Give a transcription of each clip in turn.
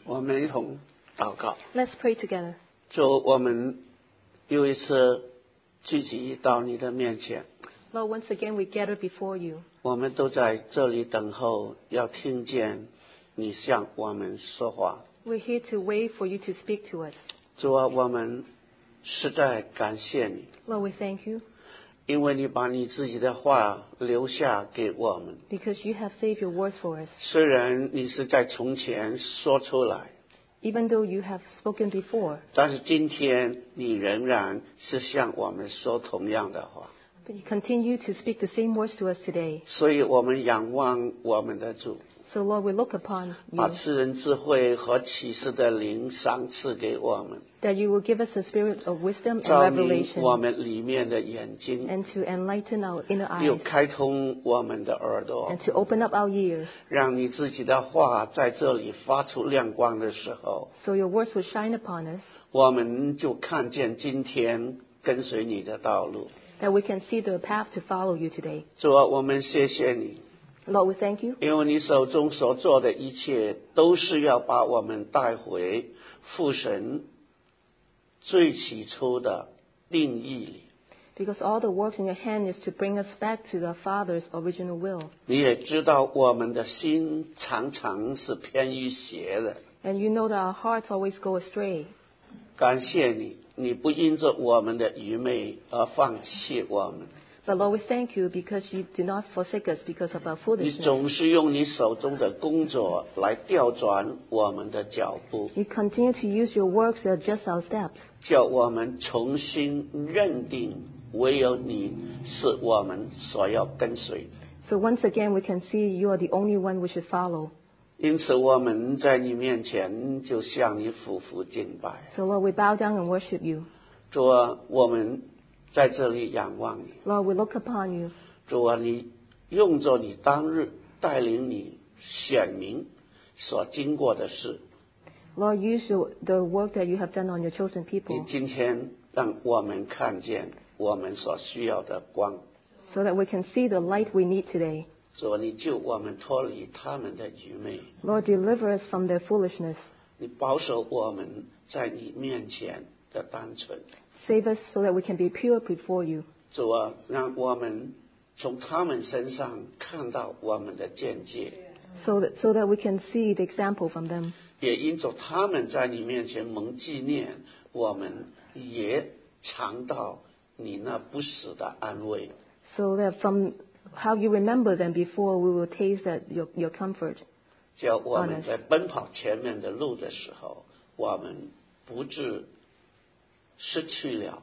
我们一同祷告。 Let's pray together. 主，我们又一次聚集到你的面前， Lord, once again we gather before you. 我们都在这里等候，要听见你向我们说话。 We're here to wait for you to speak to us. 主啊，我们实在感谢你， Lord, we thank you 因为你把你自己的话留下给我们。 because you have saved your words for us. 虽然你是在从前说出来， Even though you have spoken before, 但是今天你仍然是向我们说同样的话。 but you continue to speak the same words to us today. 所以我们仰望我们的主， So Lord, we look upon 把 you, 赐人智慧和启示的灵赏赐给我们， that you will give us the spirit of wisdom and 照明 revelation 我们里面的眼睛， and to enlighten our inner 又 eyes 开通我们的耳朵， and to open up our ears 让你自己的话在这里发出亮光的时候， so your words will shine upon us, 我们就看见今天跟随你的道路。 that we can see the path to follow you today. 主啊，我们谢谢你， Lord, we thank you 因为你手中所做的一切都是要把我们带回父神最起初的定义里。 because all the works in your hand is to bring us back to the Father's original will. 你也知道我们的心常常是偏于邪的， And you know that our hearts always go astray. 感谢你，你不因着我们的愚昧而放弃我们， But Lord, we thank you because you do not forsake us because of our 你 foolishness. 总是用你手中的工作来调转我们的脚步， You continue to use your works to adjust our steps, 叫我们重新认定唯有你是我们所要跟随的。 so once again we can see you are the only one we should follow. 因此我们在你面前就向你俯伏敬拜。 So Lord, we bow down and worship you. 主啊，我们在这里仰望你。 Lord, we look upon you. 主啊，你用着你当日带领你选民所经过的事， Lord, use the work that you have done on your chosen 你 people 今天让我们看见我们所需要的光。 so that we can see the light we need today. 主啊，你救我们脱离他们的愚昧， Lord, deliver us from their foolishness. 你保守我们在你面前的单纯。 Save us so that we can be pure before you. 主啊，让我们从他们身上看到我们的见解， So that we can see the example from them. 也因着他们在你面前蒙纪念，我们也尝到你那不死的安慰。 So that from how you remember them before, we will taste that your comfort. 叫我们在奔跑前面的路的时候，我们不致失去了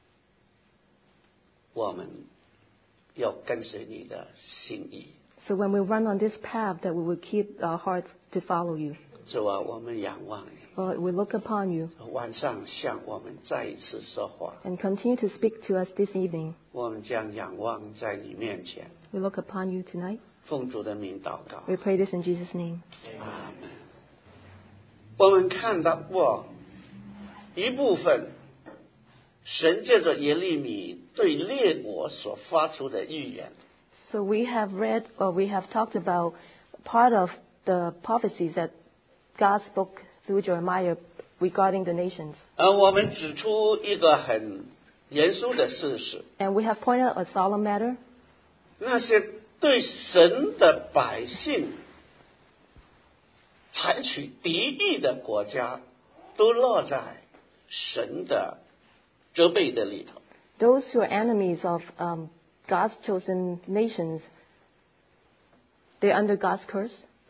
我们要跟随你的心意。 So when we run on this path, that we will keep our hearts to follow you. 主啊，我们仰望你， Lord, we look upon you 晚上向我们再一次说话。 and continue to speak to us this evening. 我们将仰望在你面前， We look upon you tonight. 奉主的名祷告。 We pray this in Jesus' name. 阿门。我们看到过一部分，神借着耶利米对列国所发出的预言。 So we have read or we have talked about part of the prophecies that God spoke through Jeremiah regarding the nations. 我们指出一个很严肃的事实， And we have pointed out a solemn matter. 那些对神的百姓采取敌意的国家，都落在神的责备的里头。 Those who are enemies of God's chosen nations, they're under God's curse.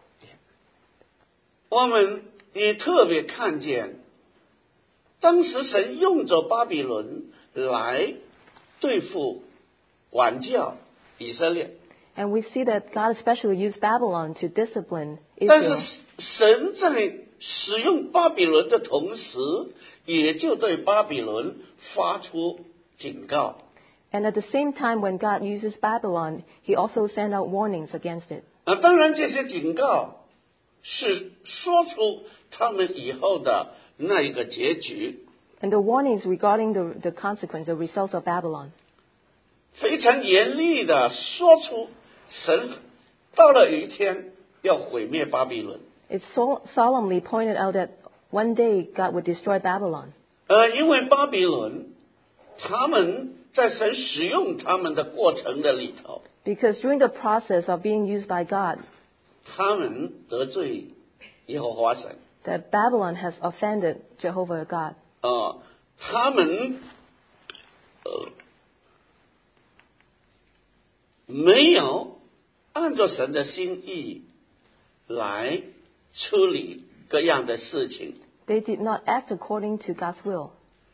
我们也特别看见，当时神用着巴比伦来对付管教以色列， And we see that God especially used Babylon to discipline 但是 Israel. 神在使用巴比伦的同时，也就对巴比伦发出警告。 And at the same time, when God uses Babylon, He also sent out warnings against it. 当然这些警告是说出他们以后的那一个结局， And the warnings regarding the consequence, the results of Babylon. 非常严厉的说出神到了有一天要毁灭巴比伦。 It solemnly pointed out that one day God would destroy Babylon. 因为巴比伦他们在神使用他们的过程的里头， Because during the process of being used by God, 他们得罪耶和华神， that Babylon has offended Jehovah God. 他们没有按照神的心意来处理各样的事情， They did not act according to God's will.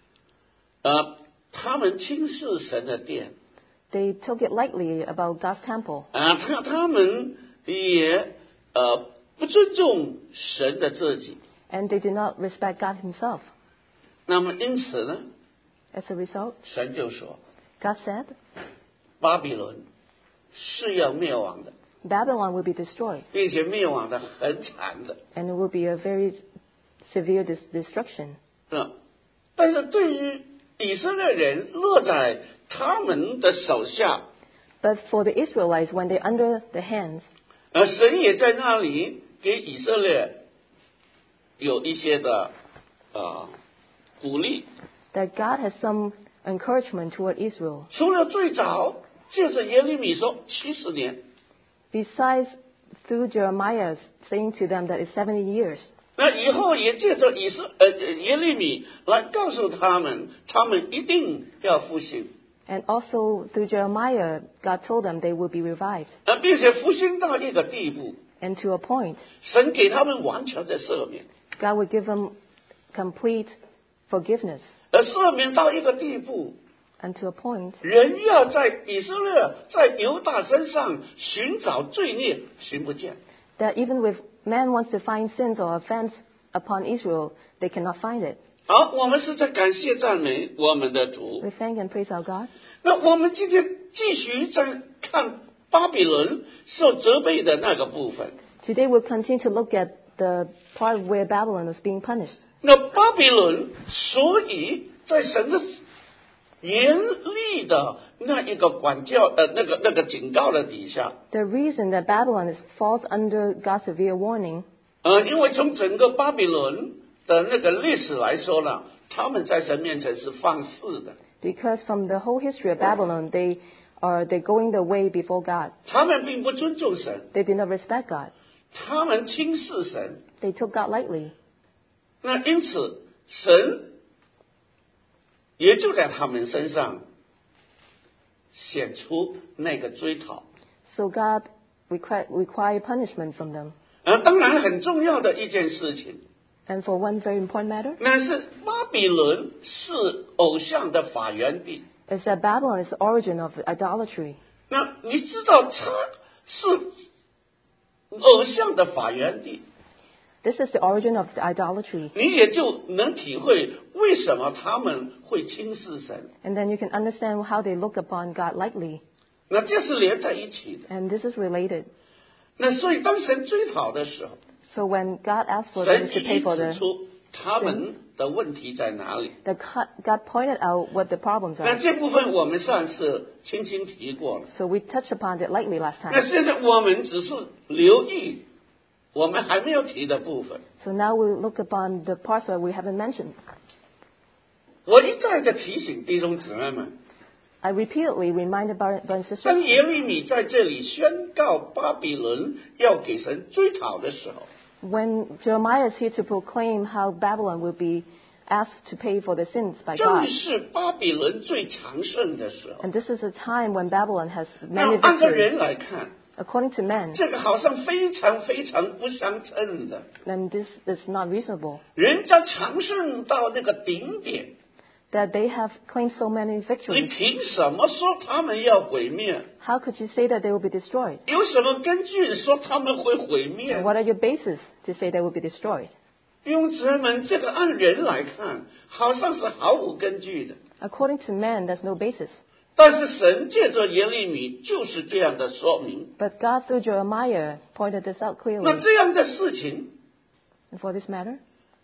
他们轻视神的殿， They took it lightly about God's temple. 他们也不尊重神的自己。 And they did not respect God himself. 那么因此呢， As a result, 神就说 God said, 巴比伦是要灭亡的， Babylon will be destroyed. 并且灭亡的很惨的。 And it will be a very severe destruction. 但是对于以色列人落在他们的手下， But for the Israelites, when they're under the hands, 神也在那里给以色列有一些的鼓励。 that God has some encouragement toward Israel. 除了最早借着耶利米说70年， Besides, through Jeremiah saying to them that it's 70 years. 那以后也借着耶利米来告诉他们，他们一定要复兴， And also through Jeremiah, God told them they will be revived. 并且复兴到一个地步， And to a point, 神给他们完全的赦免， God would give them complete forgiveness. 赦免到一个地步， And to a point, 人要在以色列在犹大身上寻找罪孽，寻不见。 that even if man wants to find sins or offense upon Israel, they cannot find it. 好，我们是在感谢赞美我们的主。 We thank and praise our God. 那我们今天继续在看巴比伦受责备的那个部分。 Today we'll continue to look at the part where Babylon was being punished. 那巴比伦所以在神的严厉的那一个管教那个警告的底下， The reason that Babylon falls under God's severe warning, 因为从整个巴比伦的那个历史来说呢，他们在神面前是放肆的， because from the whole history of Babylon, they're going the way before God. 他们并不尊重神， They did not respect God. 他们轻视神。 They took God lightly. 那因此，神也就在他们身上显出那个追讨。 So God required punishment from them. 当然很重要的一件事情， And for one very important matter, 那是巴比伦是偶像的发源地。 is that Babylon is the origin of idolatry. 那你知道它是偶像的发源地， This is the origin of idolatry. 你也就能体会为什么他们会轻视神。 And then you can understand how they look upon God lightly. 那这是连在一起的。 And this is related. 那所以当神追讨的时候， So when God asked for them 神 to 一 pay 一 for 指 the 出他们的问题在哪里。 God pointed out what the problems 那 are. 这部分我们上次轻轻提过了。 So we touched upon it lightly last 那 time. 现在我们只是留意我们还没有提的部分。 So now we look upon the parts that we haven't mentioned. 我一再的提醒弟兄姊妹们， I repeatedly reminded brothers and 当 sisters 耶利米在这里宣告巴比伦要给神追讨的时候， when Jeremiah is here to proclaim how Babylon will be asked to pay for the sins by 正 God. 是巴比伦最强盛的时候。 And this is a time when Babylon has 那 many 按照 victories. 人来看， According to men, 这个好像非常非常不相称的。 then this is not reasonable. 人家强盛到那个顶点， That they have claimed so many 你 victories. 凭什么说他们要毁灭？ How could you say that they will be destroyed? 有什么根据说他们会毁 And 灭？ what are your bases to say they will be destroyed? 弟兄姊妹们，这个按人来看，好像是毫无根据的。 According to men, there's no basis. 但是神借着耶利米就是这样的说明。 But God, through Jeremiah, pointed this out 那 clearly. 这样的事情， And for this matter,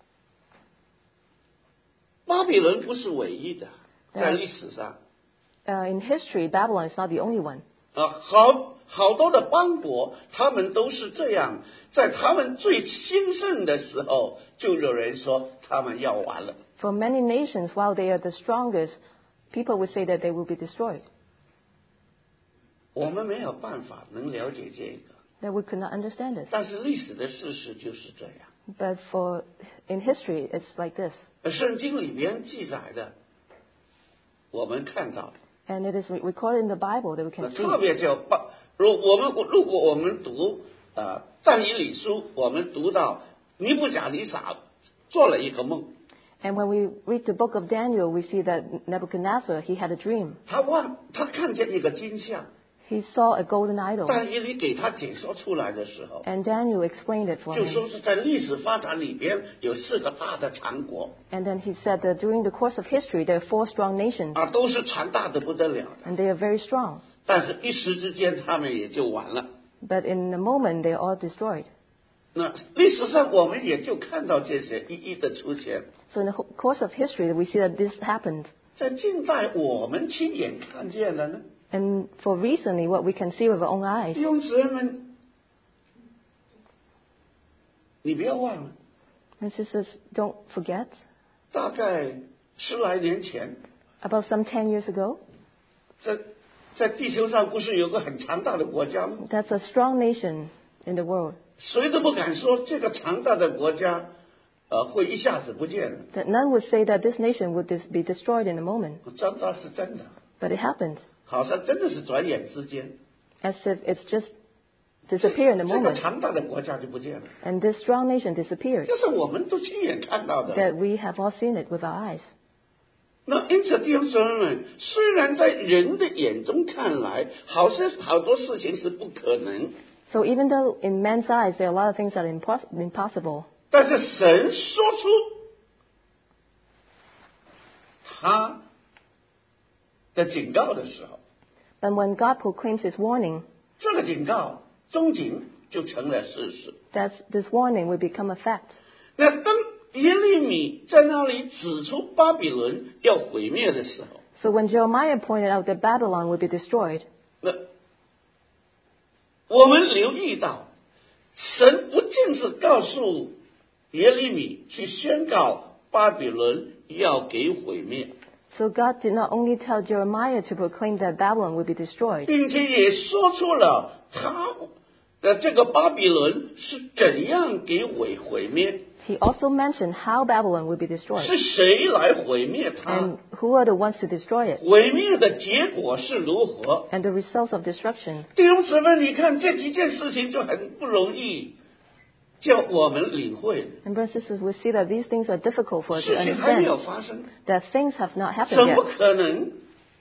巴比伦不是唯一的，在历史上 in history, Babylon is not the only one. 好多的邦国，他们都是这样，在他们最兴盛的时候，就有人说他们要完了。 For many nations, while they are the strongest, people would say that they will be destroyed. 我们没有办法能了解这个， That we could not understand this. 但是历史的事实就是这样。 But in history, it's like this. 圣经里边记载的，我们看到， And it is recorded in the Bible that we can 特 see. 别如果我们读但以理书，我们读到尼布甲尼撒做了一个梦， And when we read the book of Daniel, we see that Nebuchadnezzar, he had a dream. 他看见一个金像， He saw a golden idol. 但以理给他解说出来的时候， And Daniel explained it for 就 him. 说是在历史发展里边有4个大的强国 And then he said that during the course of history, there are 4 strong nations. 都是强大的不得了的， And they are very strong. 但是一时之间他们也就完了。 But in a moment, they are all destroyed. 那历史上我们也就看到这些一一的出现。 So in the course of history, we see that this happened. 在近代我们亲眼看见了呢。 And for recently, what we can see with our own eyes. 弟兄姊妹们，你不要忘了， And sisters, don't forget, 大概10来年前， about some 10 years ago, 在地球上不是有个很强大的国家吗？ that's a strong nation in the world. 谁都不敢说这个强大的国家，会一下子不见了。 That none would say that this nation would be destroyed in a moment. 真的是真的， But it happened. 好像真的是转眼之间， As if it's just disappeared in a 这个 moment. 强大的国家就不见了。 And this strong nation disappeared. 这是我们都亲眼看到的。 That we have all seen it with our eyes. 那因此，弟兄姊妹们，虽然在人的眼中看来，好多事情是不可能， So even though in man's eyes there are a lot of things that are impossible, 但是神说出他的警告的时候， but when God proclaims his warning, 这个警告终究就成了事实。 this warning will become a fact. 那当耶利米在那里指出巴比伦要毁灭的时候， So when Jeremiah pointed out that Babylon would be destroyed, 那我们留意到，神不仅是告诉耶利米去宣告巴比伦要给毁灭， so God did not only tell Jeremiah to proclaim that Babylon would be destroyed, 并且也说出了他的这个巴比伦是怎样给毁灭， he also mentioned how Babylon would be destroyed 是谁来毁灭它， and who are the ones to destroy it 毁灭的结果是如何。 and the results of destruction. 弟兄姊妹，你看这几件事情就很不容易叫我们领会， And brothers and sisters, we see that these things are difficult for us to 事情还没有 understand, 发生， that things have not 怎 happened 么 yet. 可能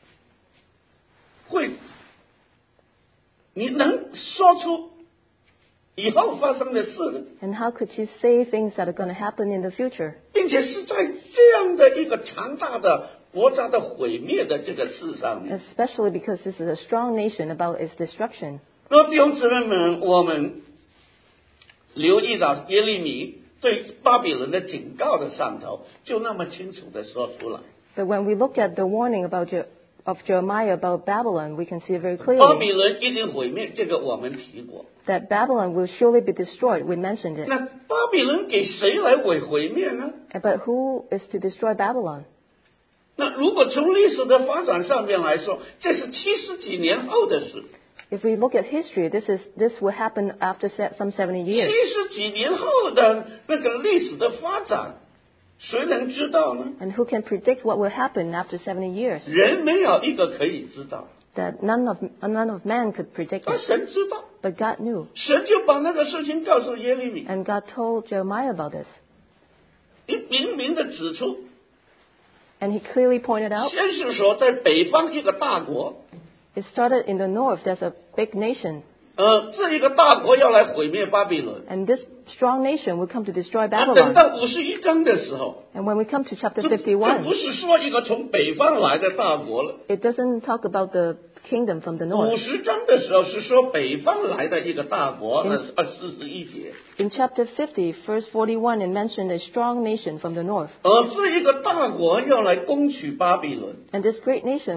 会？你能说出以后发生的事呢？ And how could you say things that are going to happen in the future? 并且是在这样的一个强大的国家的毁灭的这个事上面。 Especially because this is a strong nation about its destruction. 那么弟兄姊妹们，我们留意到耶利米对巴比伦的警告的上头，就那么清楚的说出来。 But when we look at the warning of Jeremiah about Babylon, we can see it very 巴 clearly 比伦一定毁灭，这个我们提过。 that Babylon will surely be destroyed. We mentioned it. 那巴比伦给谁来毁灭呢？ But who is to destroy Babylon? 那如果从历史的发展上面来说，这是70几年后的事。 If we look at history, this will happen after some 70 years. 70几年后的那个历史的发展，谁能知道呢？ And who can predict what will happen after 70 years? 人没有一个可以知道， That none of man could predict 但 it. 神知道， But God knew. 神就把那个事情告诉耶利米， And God told Jeremiah about this. 明明的指出， And he clearly pointed out, 先是说在北方一个大国， it started in the north. There's a big nation. 这一个大国要来毁灭巴比伦。 And this strong nation will come to destroy 等 Babylon. 到51章的时候， And when we come to chapter 这不 51, 是说一个从北方来的大国了。 it doesn't talk about the kingdom from the north. 50章的时候是说北方来的一个大国，那是41节。 In chapter 50, verse 41, it mentioned a strong nation from the north. 这一个大国要来攻取巴比伦， And this great nation will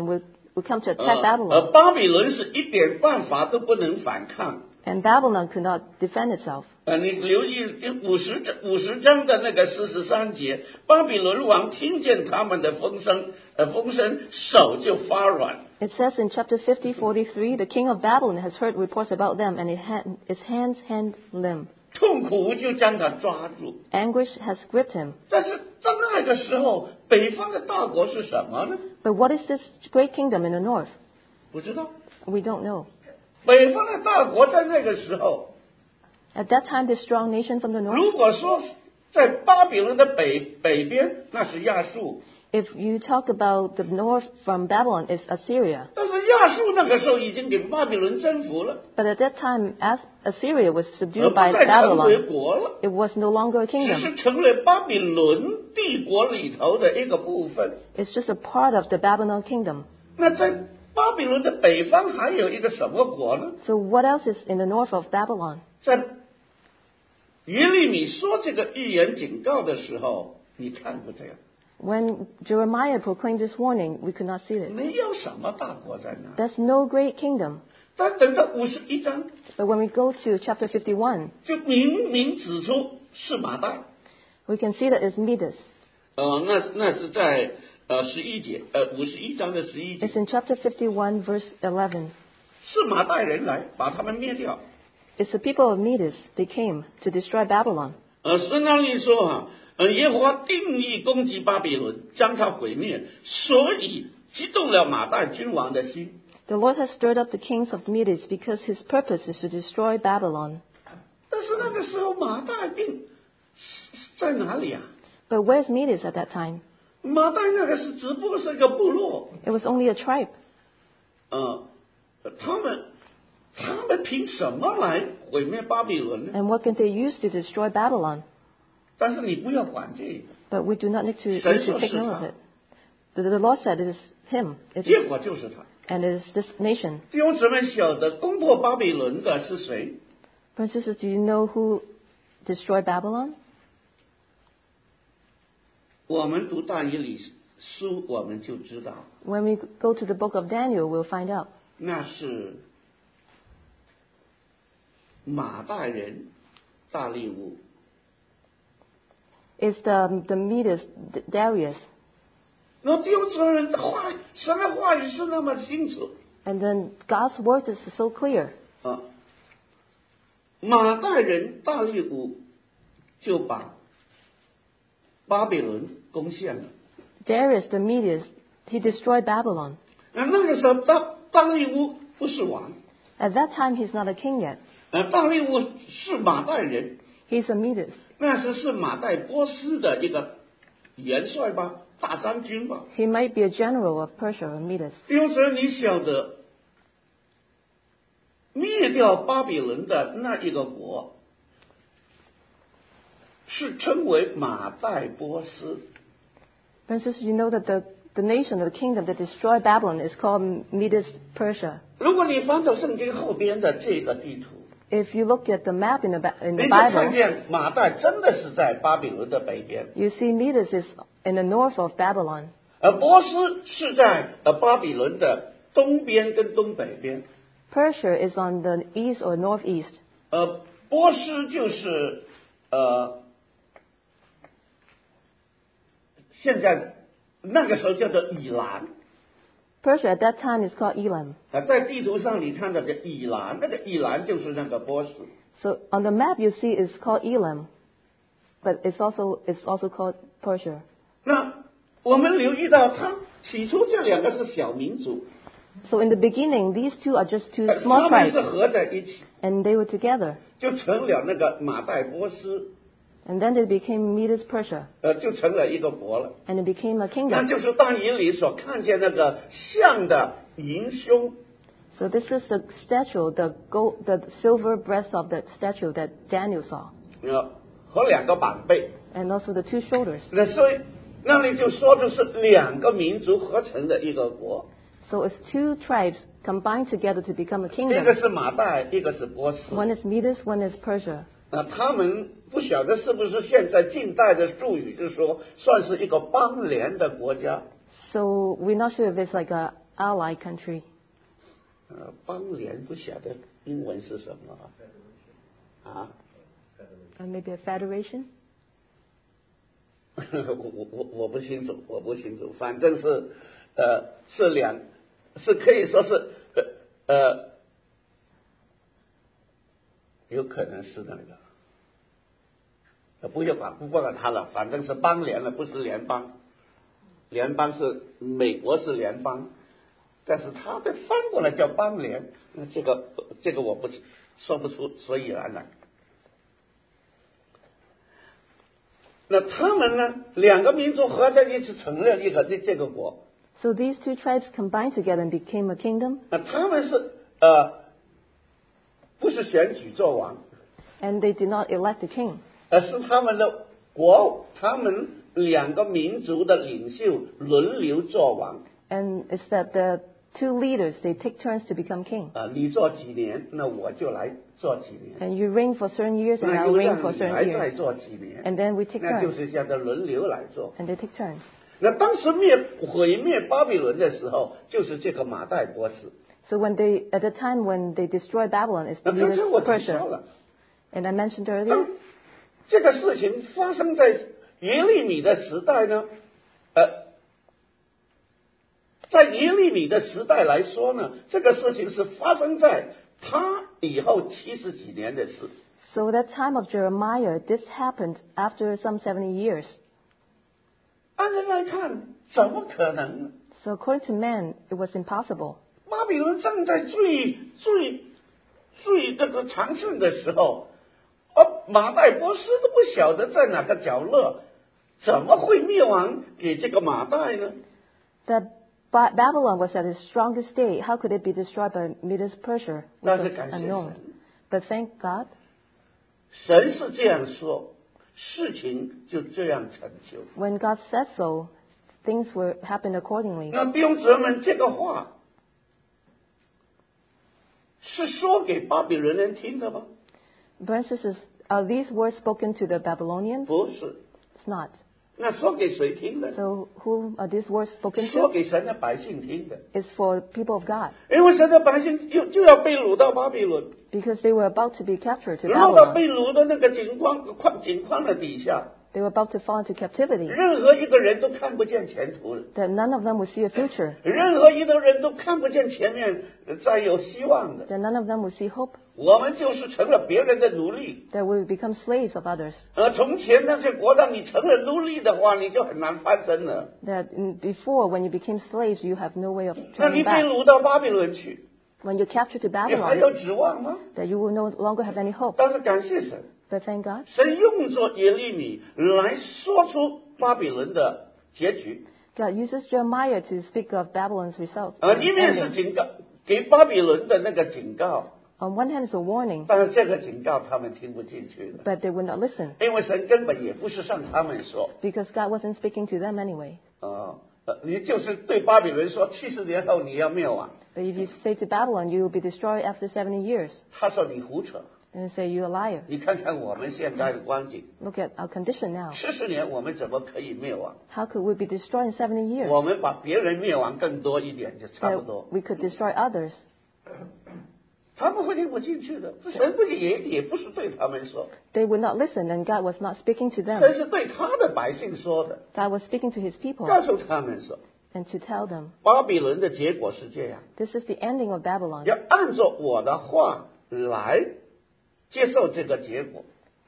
would come to attack 而 Babylon. 巴比伦是一点办法都不能反抗。 And Babylon could not defend itself. 你留意50章的那个43节，巴比伦王听见他们的风声，手就发软。 It says in chapter 50:43, the king of Babylon has heard reports about them, and his hands hand limb. 痛苦就将他抓住。 Anguish has gripped him. 但是在那个时候，北方的大国是什么呢？ But what is this great kingdom in the north? 不知道。 We don't know. 北方的大国在那个时候， At that time, the strong nation from the north, 如果说在巴比伦的北边，那是亚述。 if you talk about the north from Babylon, it's Assyria. 但是亚述那个时候已经给巴比伦征服了， But at that time, as Assyria was 而 subdued 不 by 再成为 Babylon, 国了， it was no longer a 只 kingdom. 是成为巴比伦帝国里头的一个部分。 It's just a part of the Babylon kingdom. 那在巴比伦的北方还有一个什么国呢？ So what else is in the north of Babylon? 在耶利米说这个预言警告的时候，你看不这样， When Jeremiah proclaimed this warning, we could not see it. 没有什么大国在那。 There's no great kingdom. 但等到51章， But when we go to chapter 51, 就明明指出是马代。 we can see that it's Medes. 那是在11节，51章的11节， It's in chapter 51, verse 11. 是马代人来把他们灭掉。 It's the people of Medes. They came to destroy Babylon. 圣那里说耶和华定义攻击巴比伦，将他毁灭，所以激动了马代君王的心。 The Lord has stirred up the kings of Medes because his purpose is to destroy Babylon. 但是那个时候马代并在哪里啊？ But where's Medes at that time? 马代那个只不过是一个部落， It was only a tribe. 他们凭什么来毁灭巴比伦呢？ And what can they use to destroy Babylon? 但是你不要管这个， But we do not need to 神说 take 是 note of 他。 it. The Lord said it is him. It 结 is, 果就是他。 and it is this nation. 弟兄姊妹晓得攻破巴比伦的是谁？ Brothers and sisters, do you know who destroyed Babylon? 我们读但以理书，我们就知道， When we go to the book of Daniel, we'll find out. 那是马代人大利乌。 It's the Medes, Darius. 那弟兄姊妹，神的话语是那么清楚 And then God's word is so clear. 啊！马代人大利乌就把巴比伦攻陷了。 Darius, the Medes, he destroyed Babylon. 那个时候大利乌不是王， At that time, he's not a king yet. 大利乌是马代人， He's a Medes. 那时是马代波斯的一个元帅吧，大将军吧。 He might be a general of Persia or Medes. 弟兄姊妹，你晓得灭掉巴比伦的那一个国，是称为马代波斯。 For instance, you know that the nation, the kingdom that destroyed Babylon is called Medes Persia. 如果你翻到圣经后边的这个地图， If you look at the map in the 你就看 Bible, 见马代真的是在巴比伦的北边， you see Medes is in the north of Babylon. 而波斯是在巴比伦的东边跟东北边。 Persia is on the east or northeast. 波斯就是现在那个时候叫做以兰。 Persia at that time is called Elam. 在地图上你看到的以兰，那个以兰就是那个波斯。 So on the map you see it's called Elam, but it's also called Persia. 那我们留意到，它起初这两个是小民族， So in the beginning, these two are just two 他 small 们是 tribes, 合在一起， and they were together. 就成了那个马代波斯， And then they became Medes Persia, 就成了一个国了。 and it became a 那 kingdom. 就是但以理所看见那个象的银胸， So this is the statue, the silver breast of the statue that Daniel saw, 和两个膀背。 and also the two shoulders. 那所以那里就说的是两个民族合成的一个国， So it's two tribes combined together to become a 一 kingdom. 个是马代，一个是波斯。 One is Medes, one is Persia. 他们不晓得是不是现在近代的术语，就是说算是一个邦联的国家。 So we're not sure if it's like a ally country. 邦联不晓得英文是什么啊 Maybe a federation? 我不清楚，反正是是可以说是有可能是那个，不管它了，反正是邦联了，不是联邦。联邦是美国是联邦，但是它的翻过来叫邦联，这个我说不出所以然来。那他们呢，两个民族合在一起成了一个这个国。 So these two tribes combined together and became a kingdom. 那他们是不是选举做王 And they did not elect a king. 而是他们的国，他们两个民族的领袖轮流做王。 And it's that the two leaders, they take turns to become king. 你做几年，那我就来做几年。 And you reign for certain years, and 那 I'll 又 reign 让 for 你 certain 来再 years. 做几年， And then we take 那就 turns. 是这样的轮流来做。 And they take turns. 那当时毁灭巴比伦的时候，就是这个马代波斯。 So at the time when they destroyed Babylon, it's 那 the 刚 leaders 才我 of 提 Persia. 到了， And I mentioned 当 earlier, 这个事情发生在耶利米的时代呢，在耶利米的时代来说呢，这个事情是发生在他以后70几年的事。 so that time of Jeremiah, this happened after some 70 years. 按人来看，怎么可能呢？ So according to man, it was impossible. 巴比伦正在最这个强盛的时候，马代波斯都不晓得在哪个角落，怎么会灭亡给这个马代呢？ That Babylon was at its strongest state. How could it be destroyed by Medes Persia? 但 Which 是 was 感谢 unknown. 神， But thank God, 神是这样说，事情就这样成就。 when God said so, things happened accordingly. 那弟兄姊妹们，这个话是说给巴比伦人听的吗？ Brothers and sisters, are these words spoken to the Babylonians? 不是。 It's not. 那说给谁听的？ So who are these words spoken 说 to? 给神的百姓听的。 It's for people of God. 因为神的百姓就要被掳到巴比伦， Because they were about to be captured to 落到 Babylon. 被掳的那个景况的底下， They were about to fall into captivity. 任何一个人都看不见前途的， That none of them would see a future. 任何一个人都看不见前面再有希望的。 That none of them would see hope. 我们就是成了别人的奴隶。 That we would become slaves of others. 从前那些国让你成了奴隶的话，你就很难翻身了。 That before, when you became slaves, you have no way of 那你 turning 被 back. 掳到巴比伦去， When you're captured to 你还有 Babylon, 指望吗？ that you will no longer have any hope. 但是感谢神， But thank God, 神用作耶利米来说出巴比伦的结局。 God uses Jeremiah to speak of Babylon's results. 一面是 ending. 警告，给巴比伦的那个警告， On one hand, it's a warning, 但是这个警告他们听不进去的， but they would not listen 因为神根本也不是向他们说， because God wasn't speaking to them anyway. 你就是对巴比伦说70年后你要灭亡， But if you say to Babylon, you will be destroyed after 70 years, 他说你胡扯， then say you're a liar. 你看看我们现在的光景 Look at our condition now. ，70年我们怎么可以灭亡？ How could we be destroyed in 70 years? 我们把别人灭亡更多一点就差不 That 多， we could destroy others. 他们会听不进去的，神不也不是对他们说， They would not listen, and God was not speaking to 神 them. 是对他的百姓说的， God was speaking to his people 告诉他们说， and to tell them, 巴比伦的结果是这样。 this is the ending of Babylon. 要按照我的话来接受这个结果。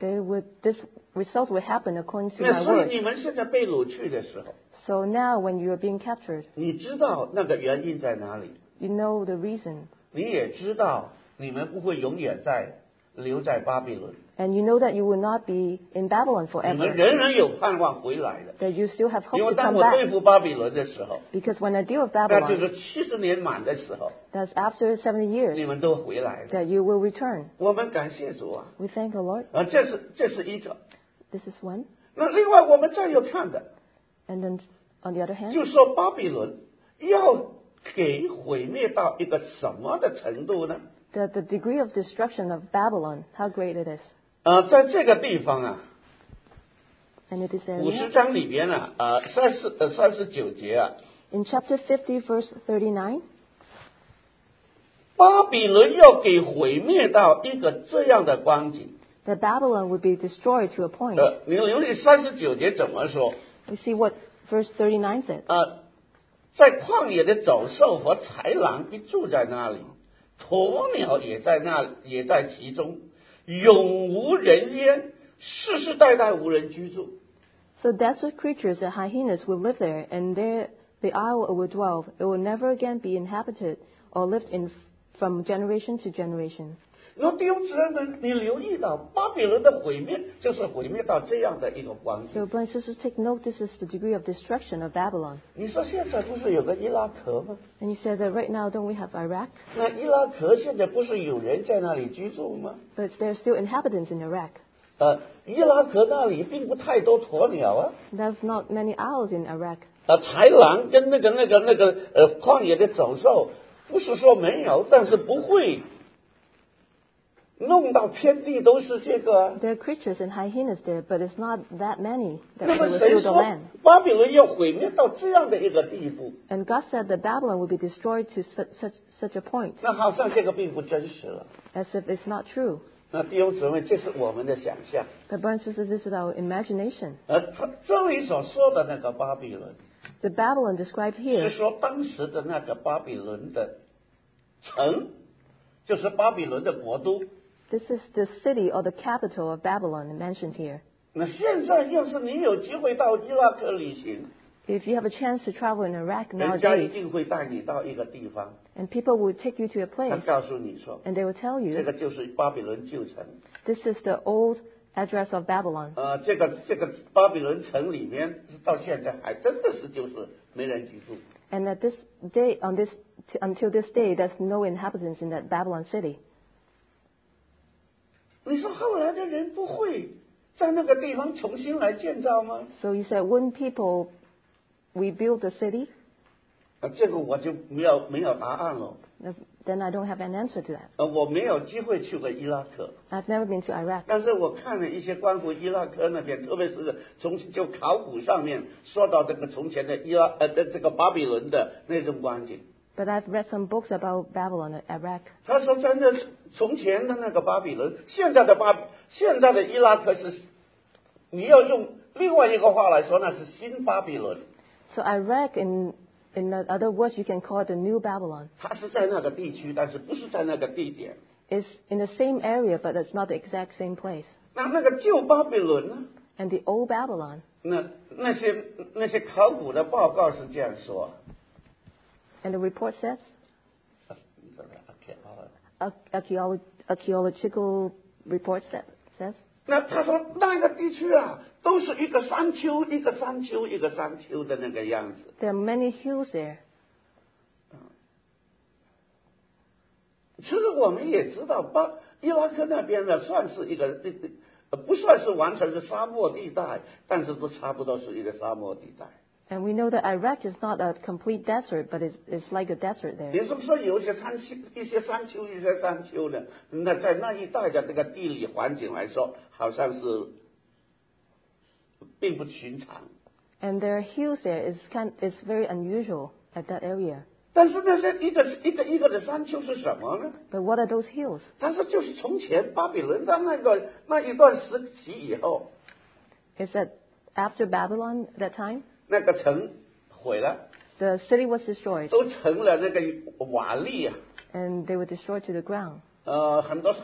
This result will happen according to 那 my 所以 words. 你们现在被掳去的时候， So now when you are being captured, 你知道那个原因在哪里？ you know the reason. 你也知道你们不会永远留在巴比伦， And you know that you will not be in Babylon 你们 forever. 仍然有盼望回来的。 That you still have 因 hope 为 to 当 come 我对 back. 付巴比伦的时候， Because when I deal with 那就 Babylon, 是70年满的时候， that's after 70 你 years 们都回来了。 that you will return. 我们感谢主啊！ We thank the Lord. 这是一个。 This is one. 那另外我们再有看的， And then on the other hand, 就说巴比伦要给毁灭到一个什么的程度呢？ the degree of destruction of Babylon, how great it is. 在这个地方啊， And in this 50 area, 章里边啊，39节啊， In chapter 50, verse 39, 巴比伦要给毁灭到一个这样的光景。 that Babylon would be destroyed to a point. 你留意39节怎么说？ We see what verse 39 said. 在旷野的走兽和豺狼必住在那里，鸵鸟也在其中，永无人烟，世世代代无人居住。 So desert creatures and hyenas will live there, and there the isle will dwell. It will never again be inhabited or lived in from generation to generation. 然后弟兄姊妹们，你留意到巴比伦的毁灭，就是毁灭到这样的一个光景。 So, brothers and sisters, take note. This is the degree of destruction of Babylon. 你说现在不是有个伊拉克吗？ And you said that right now, don't we have Iraq? 那伊拉克现在不是有人在那里居住吗？ But there are still inhabitants in Iraq. 伊拉克那里并不太多鸵鸟啊。 There's not many owls in Iraq. 豺狼跟旷野的走兽，不是说没有，但是不会弄到遍地都是这个啊。 There are creatures and hyenas there, but it's not that many that 那么 will 谁 fill the 说 land. 巴比伦要毁灭到这样的一个地步？ And God said that Babylon would be destroyed to such a point, 那好像这个并不真实了。 as if it's not true. 那弟兄姊妹，这是我们的想象。 But brothers and sisters, this is our imagination. 他这里所说的那个巴比伦， The Babylon described 是 here 说当时的那个巴比伦的城，就是巴比伦的国都。 this is the city or the capital of Babylon mentioned here. 那现在要是你有机会到伊拉克旅行， If you have a chance to travel in Iraq 人家一 nowadays, 定会带你到一个地方， and people will take you to a 他 place, 告诉你说， and they will tell 这 you 个就是巴比伦旧城。 this is the old address of Babylon. 这个巴比伦城里面到现在还真的是就是没人居住。 And at this day, until this day, there's no inhabitants in that Babylon city. 你说后来的人不会在那个地方重新来建造吗？ So you said, wouldn't people rebuild the city? 这个我就没有答案了。 Then I don't have an answer to that. 我没有机会去过伊拉克， I've never been to Iraq. 但是我看了一些关乎伊拉克那边，特别是就考古上面说到这个从前的这个巴比伦的那种光景。 But I've read some books about Babylon and Iraq. 他说真的，从前的那个巴比伦，现在的伊拉克是，你要用另外一个话来说，那是新巴比伦。 So Iraq, in other words, you can call it the new Babylon. 它是在那个地区，但是不是在那个地点。 It's in the same area, but it's not the exact same place. 那个旧巴比伦呢？ And the old Babylon, 那些考古的报告是这样说。 and the report says, 啊 archaeological report says, 那他说那个地区啊，都是一个山丘一个山丘一个山丘的那个样子。 there are many hills there. 其实我们也知道，伊拉克那边呢，算是一个不算是完全是沙漠地带，但是都差不多是一个沙漠地带。 And we know that Iraq is not a complete desert, but it's like a desert there. 也就是说，有一些山丘呢，那在那一带的这个地理环境来说，好像是并不寻常。 And there are hills there. It's very unusual at that area. 但是那些一个的山丘是什么呢？ But what are those hills? 他说就是从前巴比伦在那一段时期以后， Is that after Babylon that time? 那个城毁了， The city was destroyed, 都成了那个瓦砾啊， and they were destroyed to the ground. 很多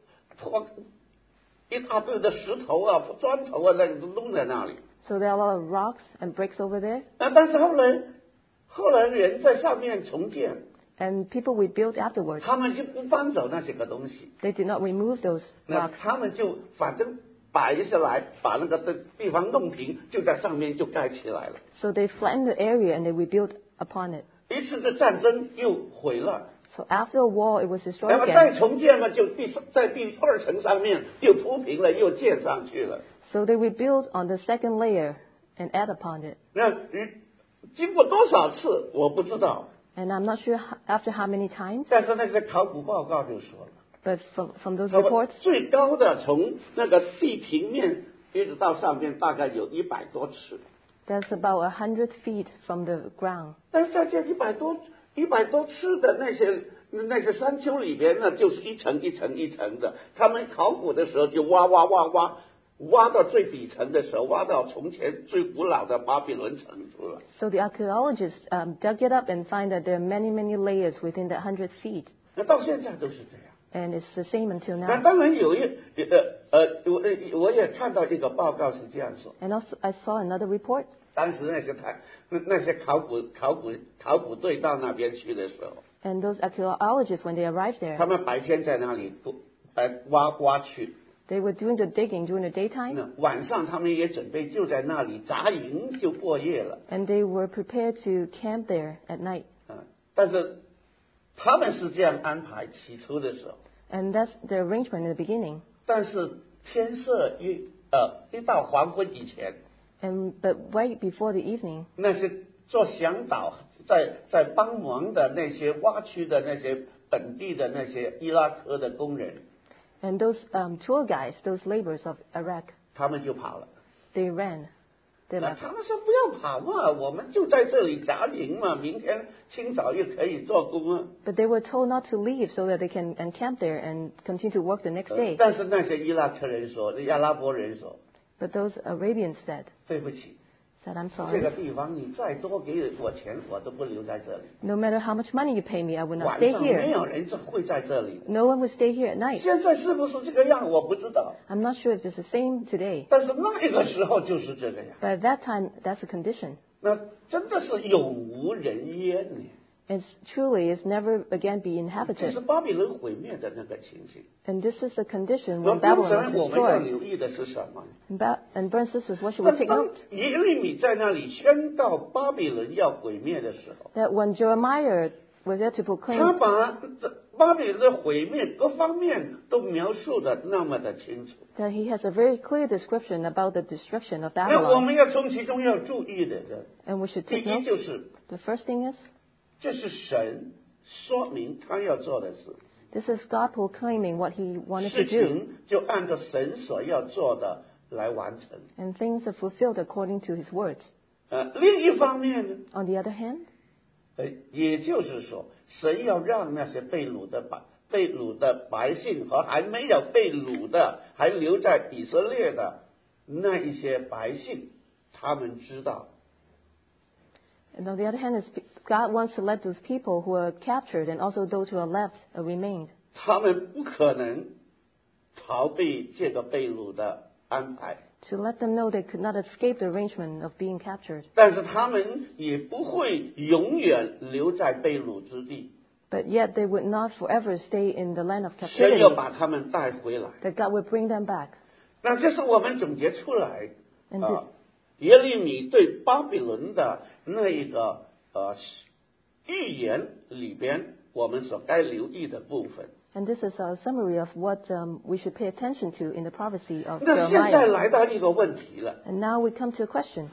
一大堆的石头啊、砖头啊，那个都弄在那里。 So there are a lot of rocks and bricks over there, 但是后来人在上面重建， and people rebuilt afterwards. 他们就不搬走那些个东西， They did not remove those 那 rocks. 他们就反正摆下来，把那个地方弄平，就在上面就盖起来了。 So they flattened the area and they rebuilt upon it. 一次的战争又毁了， So after a war, it was 然 destroyed 后再 again. 重建嘛，就在第二层上面又铺平了，又建上去了。 So they rebuilt on the second layer and add upon it. 那经过多少次我不知道， And I'm not sure after how many times, 但是那个考古报告就说了， but from those 他说 reports, 最高的从那个地平面一直到上面大概有100多尺。 That's about 100 feet from the ground. 但是在这100多次的那些山丘里边呢，就是一层一层一层的。他们考古的时候就挖到最底层的时候，挖到从前最古老的巴比伦城出来。 So the archaeologists dug it up and find that there are many, many layers within that 100 feet. 那到现在都是这样。 And it's the same until 那 now. 当然我也看到一个报告是这样说。 And also, I saw another report. 当时那些考古队到那边去的时候， And those archaeologists, when they arrived 他 there, 们白天在那里挖去， they were doing the digging during the daytime. 那晚上他们也准备就在那里扎营就过夜了。 And they were prepared to camp there at night. 但是他们是这样安排起初的时候， And that's the arrangement in the beginning. 但是天色一到黄昏以前， But right before the evening, 那些做向导在帮忙的那些挖区的那些本地的那些伊拉克的工人， and those tour guides, those laborers of Iraq, 他们就跑了。 they ran. They 那 left. 他们说不要跑嘛，我们就在这里扎营嘛，明天清早也可以做工啊。 But they were told not to leave so that they can encamp there and continue to work the next day. 但是那些伊拉克人说，阿拉伯人说， But those Arabians said, 对不起， I'm 这 sorry. 个地方你再多给我钱，我都不留在这里。 No matter how much money you pay me, I will not 晚 stay 上没 here. 有人会在这里。 No one will stay here at night. 现在是不是这个样我不知道， I'm not sure if it's the same today. 但是那个时候就是这个样。 But at that time, that's the condition. 那真的是永无人烟呢。 It's truly, it's never again be 这 inhabited. 是巴比伦毁灭的那个情形。 And this is the condition 那 when Babylon 我 was 们要 destroyed. 留意的是什么？ And brothers and sisters, what should we take 当 note? 耶利米在那里宣告巴比伦要毁灭的时候， That when Jeremiah was there to 他 proclaim 把巴比伦的毁灭各方面都描述的那么的清楚。 that he has a very clear description about the destruction of 那我 Babylon. 们要从其中要注意的， And we should 第 take 一 note. 就是， The first thing is, 这是神说明他要做的事， this is God proclaiming what he wanted to 事 do. 情就按照神所要做的来完成。 And things are fulfilled according to his words. 另一方面呢， On the other hand, 也就是说，神要让那些被掳的百姓和还没有被掳的，还留在以色列的那一些百姓，他们知道， and on the other hand, is God wants to let those people who are captured and also those who are left remained. 他们不可能逃避这个被掳的安排， To let them know they could not escape the arrangement of being captured. 但是他们也不会永远留在被掳之地， But yet they would not forever stay in the land of 神 captivity. 要把他们带回来。 That God would bring them back. 那这是我们总结出来 And this, 耶利米对巴比伦的那一个预言里边，我们所该留意的部分。 and this is a summary of what we should pay attention to in the prophecy of 那现在 Jeremiah. 来到一个问题了， And now we come to a question.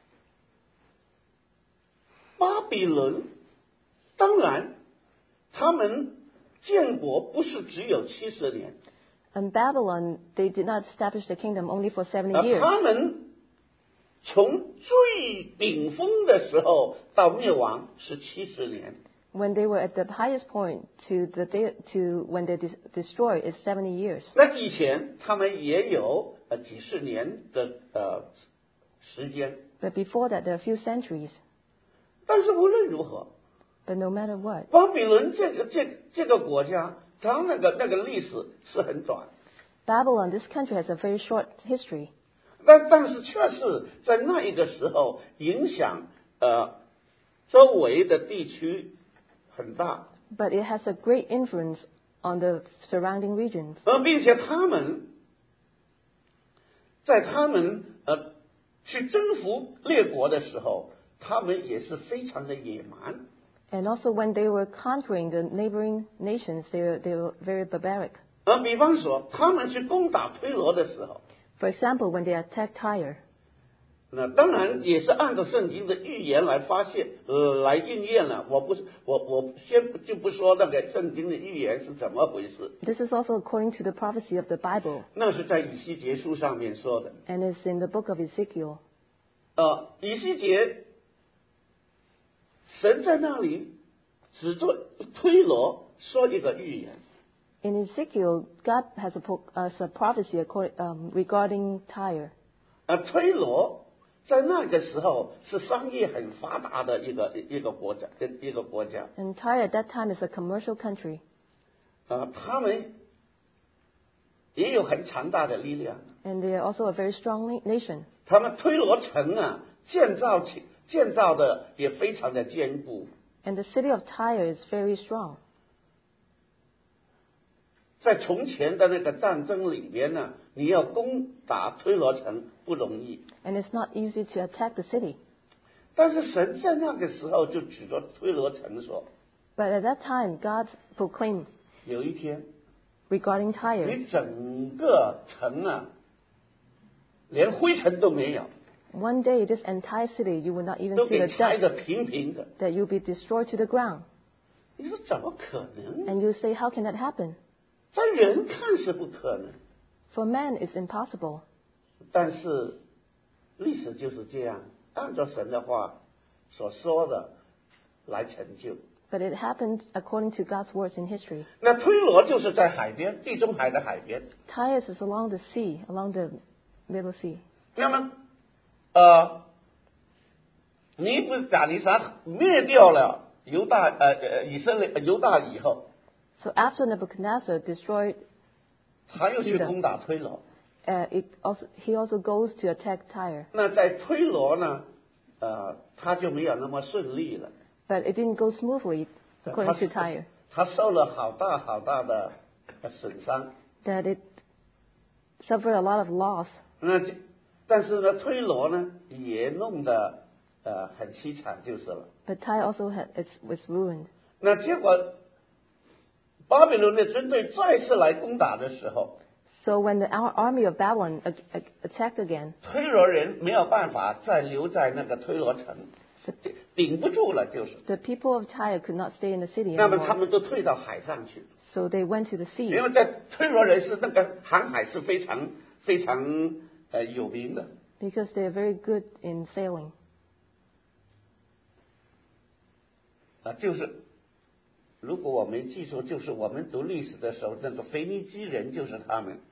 巴比伦，当然他们建国不是只有70年， In Babylon, they did not establish the kingdom only for 70 years. 他们从最顶峰的时候到灭亡是70年。 When they were at the highest point to when they destroyed is 70 years. 那以前他们也有几十年的时间， But before that, there are a few centuries. 但是无论如何， But no matter what, 巴比伦这个国家，它那个历史是很短， Babylon, this country has a very short history. 但是确实在那一个时候影响周围的地区很大， But it has a great influence on the surrounding regions. 并且他们在他们去征服列国的时候，他们也是非常的野蛮。 And also when they were conquering the neighboring nations, they were very barbaric. 比方说，他们去攻打推罗的时候， For example, when they attacked Tyre, 那当然也是按照圣经的预言来来应验了。我先就不说那个圣经的预言是怎么回事， this is also according to the prophecy of the Bible, 那是在以西结书上面说的。 and it's in the book of Ezekiel. 以西结神在那里指着推罗说一个预言。 In Ezekiel, God has a prophecy regarding Tyre. 推罗在那个时候是商业很发达的一个国家。 And Tyre at that time is a commercial country. 他们也有很强大的力量。 And they are also a very strong nation. 他们推罗城建造的也非常的坚固。 And the city of Tyre is very strong. 在从前的那个战争里面呢，你要攻打推罗城不容易。 And it's not easy to attack the city. 但是神在那个时候就指着推罗城说 But at that time, God proclaimed 有一天 regarding Tyre, 你整个城连灰尘都没有， one day this entire city you will not even 都 see 给 the 拆 dust, 得平平的。 that you'll be destroyed to the ground. 你说怎么可能？ And you say, how can that happen? 在人看是不可能， For man, it's impossible. 但是历史就是这样，按照神的话所说的来成就。 But it happened according to God's words in history. 那推罗就是在海边，地中海的海边。 Tyre is along the sea, along the Middle Sea. 那么，尼布甲尼撒灭掉了犹大以后， So after Nebuchadnezzar destroyed, 他又去攻打推罗。 he also goes to attack Tyre. 那在推罗呢，他就没有那么顺利了。 But it didn't go smoothly according to Tyre. 他受了好大的损伤。 That it suffered a lot of loss. 但是呢，推罗呢也弄得很凄惨就是了。 But Tyre also was ruined. 那结果巴比伦的军队再次来攻打的时候， So when the army of Babylon attacked again, 推罗人没有办法再留在那个推罗城，顶不住了，就是。 the people of Tyre could not stay in the city 那么他 anymore. 们都退到海上去， So they went to the sea. 因为在推罗人是那个航海是非常有名的。 Because they are very good in sailing. 就是如果我没记错，就是我们读历史的时候，那个腓尼基人就是他们。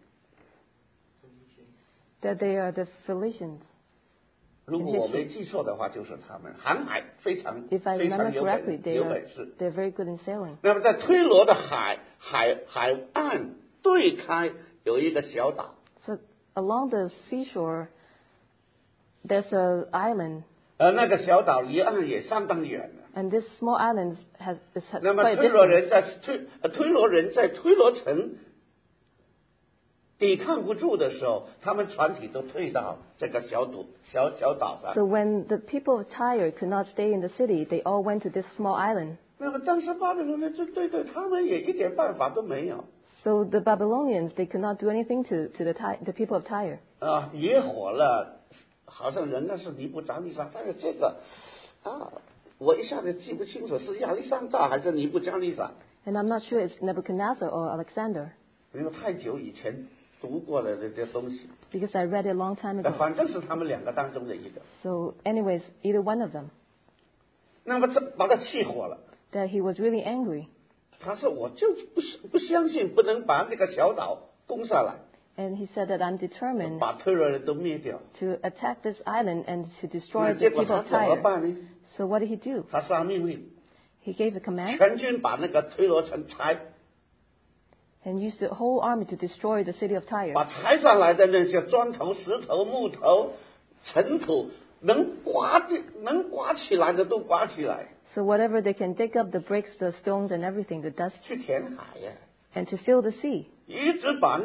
That they are the Phoenicians. 如果我没记错的话，就是他们航海非常 If I 非常 remember 有 correctly, 本事。 they're very good in sailing. 那么在推罗的海岸对开有一个小岛， So along the seashore, there's an island, 那个小岛离岸也相当远了。 and this small island has 那么 quite a 推罗 distance. 人在推罗城抵抗不住的时候，他们船体都退到这个小岛上。 So when the people of Tyre could not stay in the city, they all went to this small island. 那么当时巴比伦的军队对他们也一点办法都没有。 So the Babylonians, they could not do anything to the people of Tyre. 野火了，好像人家是尼布甲尼撒，但是这个我一下子记不清楚是亚历山大还是尼布甲尼撒， And I'm not sure it's Nebuchadnezzar or Alexander, 因为太久以前读过了这些东西， because I read it a long time ago. 反正是他们两个当中的一个。 So anyways, either one of them, 那么这把他气火了， that he was really angry. 他说我就不相信不能把这个小岛攻下来， And he said that I'm determined 把推罗人都灭掉。 to attack this island and to 那 destroy 结 the 果 people 他 of 怎么 Tyre. 办呢？ So what did he do? 他下命令， He gave a command 全军把那个推罗城拆， and used the whole army to destroy the city of Tyre. 把拆上来的那些砖头、石头、木头、尘土，能刮起来的都刮起来， So whatever they can dig up, the bricks, the stones, and everything, the dust, 去填海呀， and to fill the sea. 一直把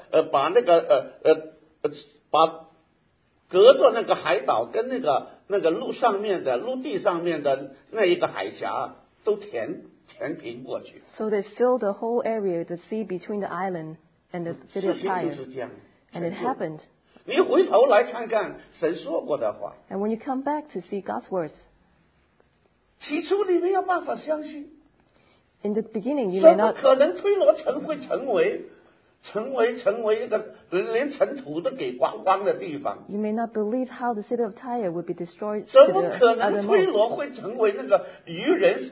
隔着那个海岛跟那个陆地上面的那一个海峡都填平过去。 So they filled the whole area, the sea between the island and the city 事 of 情就 Tyre. 是这样。 And it happened. 你回头来看看神说过的话， And when you come back to see God's words, 起初你没有办法相信， in the beginning you may 怎么 not, 可能推罗城会成为连尘土都给光光的地方， You may not believe how the city of Tyre would be destroyed 怎 to 么 the 可能推 uttermost. 罗会成为那个渔人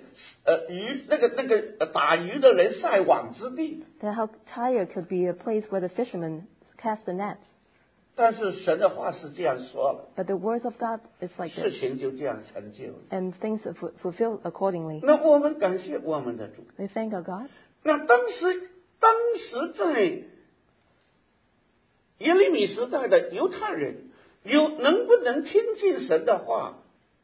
打鱼的人晒网之地？ That how Tyre could be a place where the fishermen cast the nets. 但是神的话是这样说了， But the words of God is like 事 this, 情就这样成就了。 and things are fulfilled accordingly. 那我们感谢我们的主。 We thank our God. 那当时在耶利米时代的犹太人，能不能听进神的话，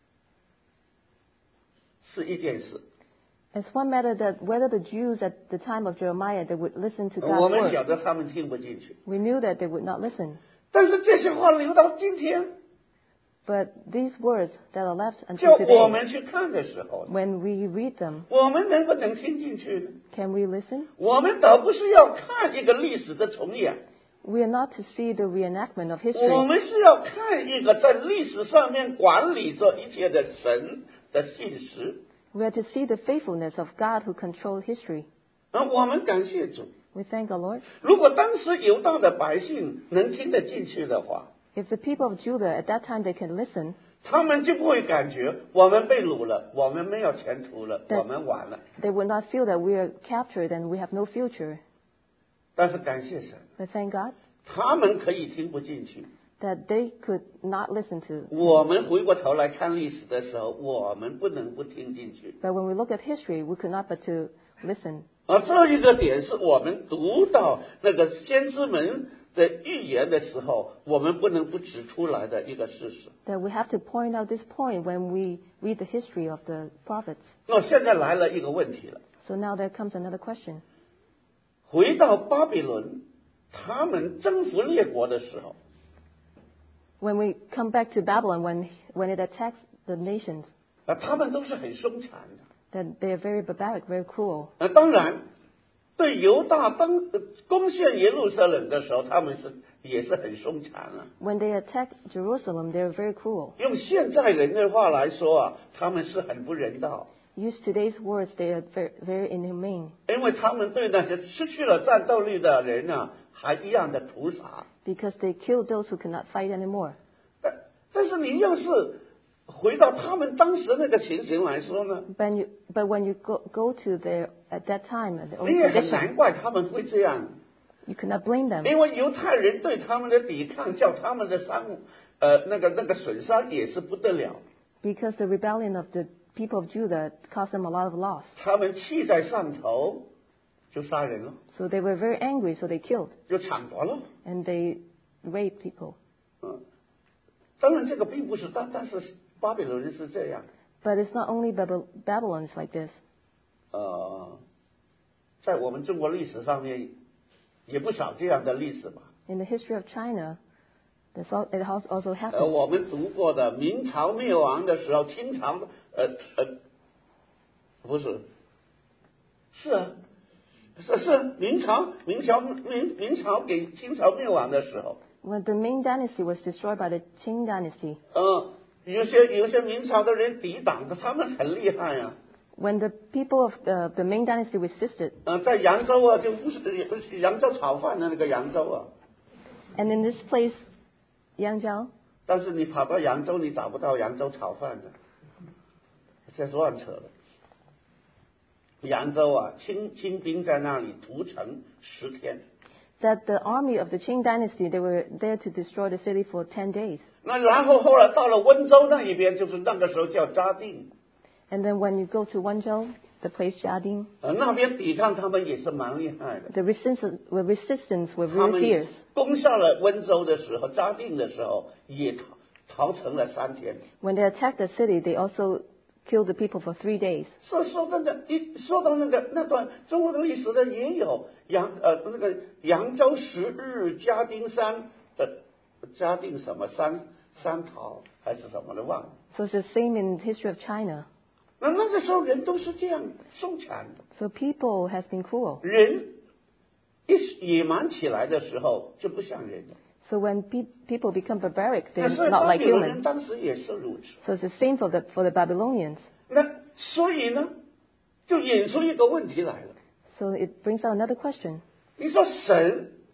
是一件事。 It's one matter that whether the Jews at the time of Jeremiah they would listen to 我 God's 们 word. 晓得他们听不进去， We knew that they would not listen. 但是这些话留到今天， But these words that are left 叫 until 我 today, 们去看的时候， when we read them, 我们能不能听进去呢？ can we listen? 我们倒不是要看一个历史的重演， We are not to see the reenactment of 我 history. 们是要看一个在历史上面管理着一切的神的信实。 We are to see the faithfulness of God who controls history. 我们感谢主。 We thank our Lord. 如果当时犹大的百姓能听得进去的话， If the people of Judah at that time they can listen, 他们就不会感觉我们被掳了，我们没有前途了， 对我们完了。 they would not feel that we are captured and we have no future. 但是感谢神， But thank God 他们可以听不进去。 that they could not listen to. 我们回过头来看历史的时候，我们不能不听进去。 But when we look at history, we could not but to listen. 这一个点是我们读到那个先知们的预言的时候，我们不能不指出来的一个事实。 That we have to point out this point when we read the history of the prophets. 那现在来了一个问题了， So now there comes another question. 回到巴比伦，他们征服列国的时候， When we come back to Babylon, when it attacks the nations, 他们都是很凶残的。 that they are very barbaric, very cruel. 当然，对犹大攻陷耶路撒冷的时候，他们也是很凶残啊。 When they attack Jerusalem, they are very cruel. 用现在人的话来说啊，他们是很不人道， Use today's words, they are very, very inhumane. 因为他们对那些失去了战斗力的人啊，还一样的屠杀。 Because they killed those who could not fight anymore. 但是你要是回到他们当时那个情形来说呢， But when you go to their at that time, at the old 你也很 condition, 难怪他们会这样， you could not blame them. 因为犹太人对他们的抵抗，叫他们的那个损伤也是不得了。 Because the rebellion of the people of Judah caused them a lot of loss. 他们气在上头，就杀人了， So they were very angry, so they killed. 就抢夺了。 And they raped people. 当然这个并不是，但是巴比伦人是这样。 But it's not only Babylon is like this. 在我们中国历史上面也不少这样的历史吧。 In the history of China, it has also happened. 我们读过的明朝灭亡的时候，清朝不是，是啊，是明朝给清朝灭亡的时候， When the Ming Dynasty was destroyed by the Qing Dynasty, 有些明朝的人抵挡的，他们很厉害啊。 when the people of the Ming Dynasty resisted, 在扬州啊，就是扬州炒饭的那个扬州啊。 and in this place, Yangzhou, 但是你跑到扬州，你找不到扬州炒饭的，这是乱扯的。扬州啊，清兵在那里屠城10天。 that the army of the Qing Dynasty, they were there to destroy the city for 10 days. 那然后后来到了温州那一边，就是那个时候叫嘉定。 And then when you go to Wenzhou, the place Jiading, 那边抵抗他们也是蛮厉害的。 the resistance were 他 really 们 fierce. 攻下了温州的时候，嘉定的时候也逃城了3天。 When they attacked the city, they also killed the people for 3 days. 说到那段中国的历史的也有那个扬州10日嘉定山嘉定什么山逃还是什么的忘了。 So it's the same in the history of China. 那个时候人都是这样凶残的， So people has been cruel. 人一野蛮起来的时候就不像人了。 So when people become barbaric, 那 they're 所以 not 巴 like 比伦人 humans. 当时也是如此。 So it's the same for the Babylonians. 那所以呢，就引出一个问题来了。 So it brings out another question. 你说神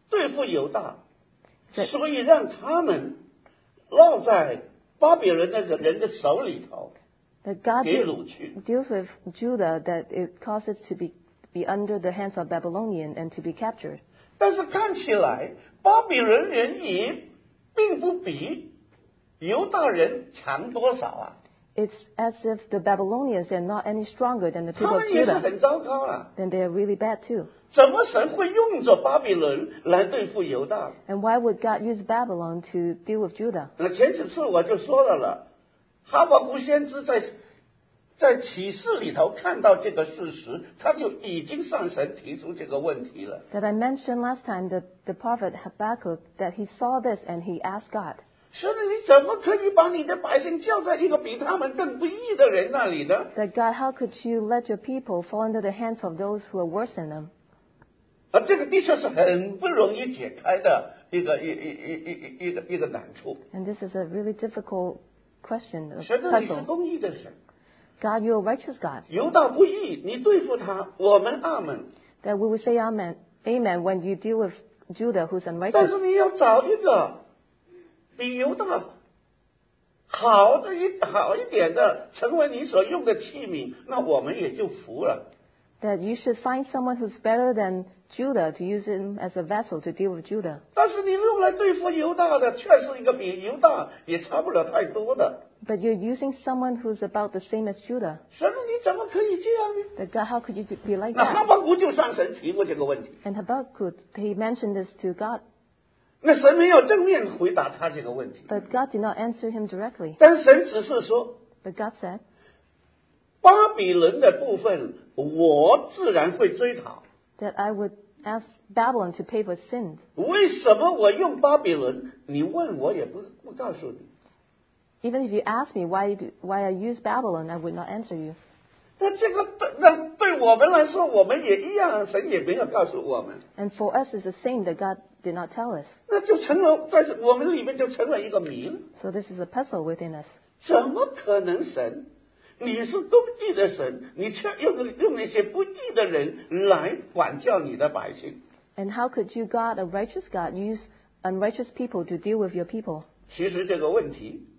对付犹大， 对所以让他们落在巴比伦那个人的手里头， That God 给掳去。 deals with Judah, that it causes to be under the hands of Babylonian and to be captured. 但是看起来巴比伦人也并不比犹大人强多少啊， It's as if the Babylonians are not any stronger than the 他 people of 们也是 Judah. 很糟糕啊。 Then they are really bad too. 怎么神会用着巴比伦来对付犹大？ And why would God use Babylon to deal with Judah? 那前几次我就说了，哈巴谷先知在启示里头看到这个事实，他就已经向神提出这个问题了。 That I mentioned last time that the prophet Habakkuk, that he saw this and he asked God, 神，你怎么可以把你的百姓交在一个比他们更不义的人那里呢？ that God, how could you let your people fall into the hands of those who are worse than them? 这个的确是很不容易解开的一个难处。 And this is a really difficult question, a 神的你是 puzzle. 公义的神， God, you're a righteous God. 犹大不义，你对付他，我们阿门。 That we would say amen, amen when you deal with Judah who's 但 unrighteous. 是你要找一个比犹大好一点的，成为你所用的器皿，那我们也就服了。 That you should find someone who's better than Judah to use him as a vessel to deal with Judah. 但是你用来对付犹大的，却是一个比犹大也差不了太多的。 But you're using someone who's about the same as Judah. 神，你怎么可以这样呢？ That God, how could you be like 那哈 that? 巴谷就向神提过这个问题， And Habakkuk, he mentioned this to God, 那神没有正面回答他这个问题， but God did not answer him directly. 但神只是说， But God said, 巴比伦的部分我自然会追讨。 that I would ask Babylon to pay for sins. 为什么我用巴比伦？你问我也不告诉你。 Even if you ask me why I use Babylon, I would not answer you. 那这个对我们来说，我们也一样，神也没有告诉我们， And for us, it's the same that God did not tell us. 那就成了在我们里面就成了一个谜了。 So this is a puzzle within us. 怎么可能神？你是公义的神，你却用那些不义的人来管教你的百姓？ And how could you, God, a righteous God, use unrighteous people to deal with your people? 其实这个问题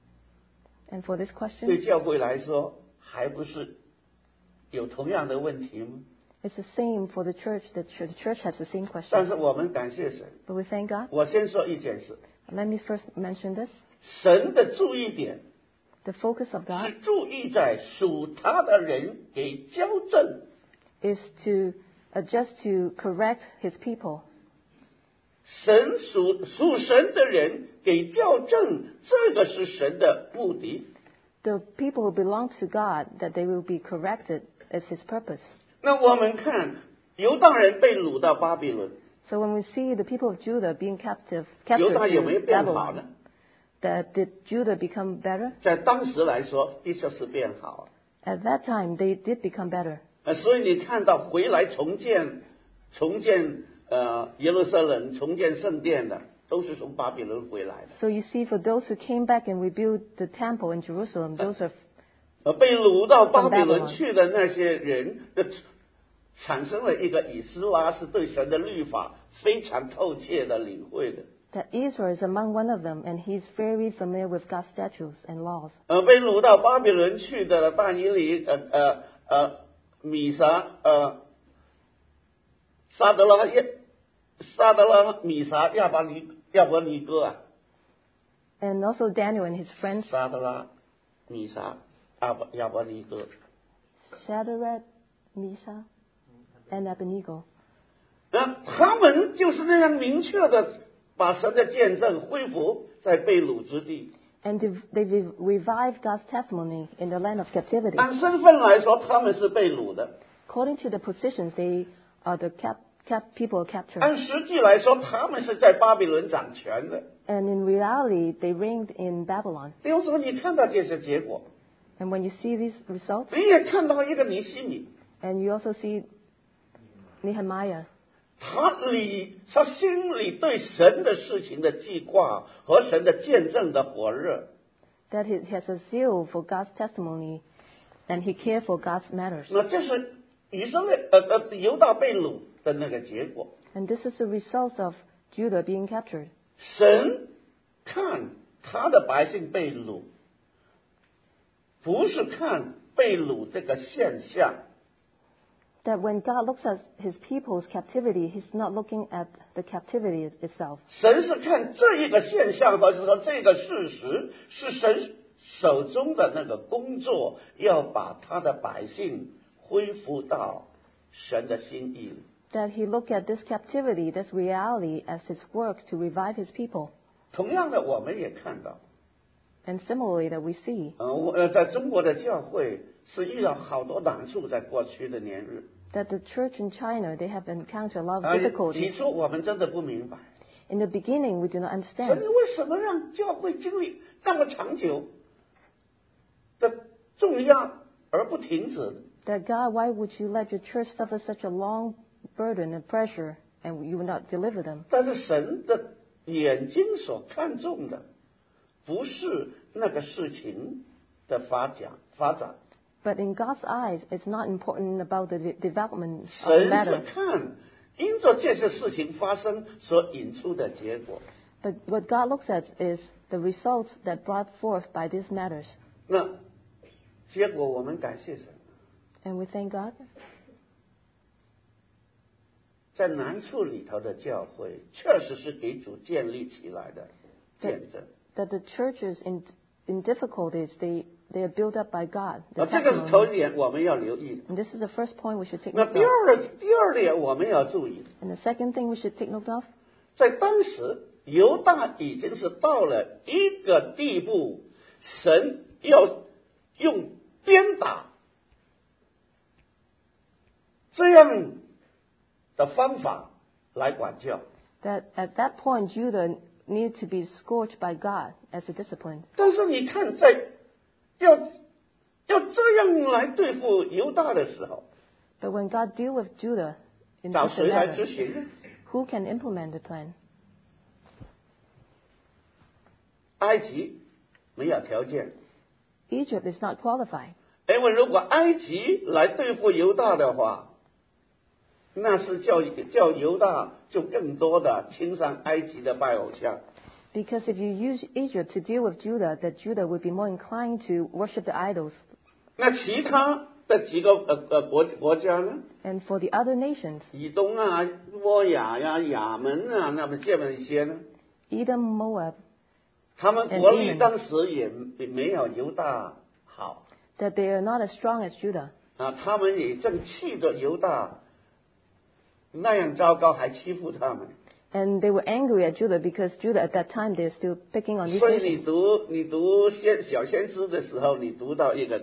And for this 对 question, 教会来说，还不是有同样的问题吗？ it's the same for the church. The church has the same 但 question. 是我们感谢神。 But we thank God. 我先说一件事， Let me first mention this. 神的注意点 The focus of 是 God 注意在属他的人给纠正。 is to adjust to correct his people. 神属神的人给校正，这个是神的目的。 The people who belong to God, that they will be corrected is his purpose. 那我们看犹大人被掳到巴比伦， So when we see the people of Judah being captured 犹大有没有 to 变好呢？ Babylon, did Judah become better? 在当时来说，的确是变好。 At that time, they did become better. 所以你看到回来重建耶路撒冷、重建圣殿的，都是从巴比伦回来的。 So you see, for those who came back and rebuilt the temple in Jerusalem, those are 被掳到巴比伦去的那些人产生了一个以斯拉是对神的律法非常透彻的领会的。 that Israel is among one of them, and he's very familiar with God's statutes and laws. 被掳到巴比伦去的但以理米撒沙德拉米撒亚伯尼哥啊， And also Daniel and his friends, 沙德拉米撒亚伯尼哥。 Shadrach, Meshach, and Abednego. 他们就是那样明确的把神的见证恢复在被掳之地。 And they revived God's testimony in the land of captivity. 按身份来说，他们是被掳的； According to the positions, they are the people captured. 按实际来说，他们是在巴比伦掌权的。 And in reality, they reigned in Babylon. 有时候你看到这些结果， And when you see these results, 你也看到一个尼希米， and you also see Nehemiah, 他心里对神的事情的记挂和神的见证的火热， that he has a zeal for God's testimony, and he cared for God's matters. 那这是犹大被掳的那个结果。 And this is the result of Judah being captured. 神看他的百姓被掳，不是看被掳这个现象。 That when God looks at his people's captivity, he's not looking at the captivity itself. 神是看这一个现象，或者说这个事实，是神手中的那个工作，要把他的百姓恢复到神的心意里。 That he looked at this captivity, this reality, as his work to revive his people. 同样的，我们也看到， And similarly that we see 在中国的教会是遇到好多难处，在过去的年日。 that the church in China, they have encountered a lot of 起 difficulties. 初我们真的不明白， In the beginning, we do not 神 understand 你为什么让教会经历那么长久的重压而不停止？ that God, why would you let your church suffer such a long burden and pressure and you will not deliver them? 但是神的眼睛所看重的，不是那个事情的发展。 But in God's eyes, it's not important about the development of the 神是 matter. 看因着这些事情发生所引出的结果。 But what God looks at is the results that brought forth by these matters. 那结果我们感谢神， And we thank God 在难处里头的教会，确实是给主建立起来的见证。 that the churches in difficulties, they are built up by God. 这个是头一点我们要留意的。 And this is the first point we should take 那 note 第 of. 二点我们要注意， And the second thing we should take note of, 在当时犹大已经是到了一个地步，神要用鞭打这样的方法来管教。 that at that point Judah needed to be scourged by God as a discipline. 但是你看，在要这样来对付犹大的时候， But when God deal with Judah in 找 such a 谁来执 matter, 行呢？ who can implement the plan? 埃及没有条件， Egypt is not qualified. 因为如果埃及来对付犹大的话，那是叫犹大就更多的亲上埃及的拜偶像。 Because if you use Egypt to deal with Judah, that Judah would be more inclined to worship the idols. 那其他的几个国家呢？ And for the other nations, 以东啊、摩亚呀、亚门啊，那么这么一些呢？ Edom, Moab, 他们国力当时也没有犹大好 that they are not as strong as Judah. 啊，他们也正气着犹大那样糟糕，还欺负他们。 And they were angry at Judah because Judah at that time they're still picking on these 所以你 nations. 读小先知的时候，你读到一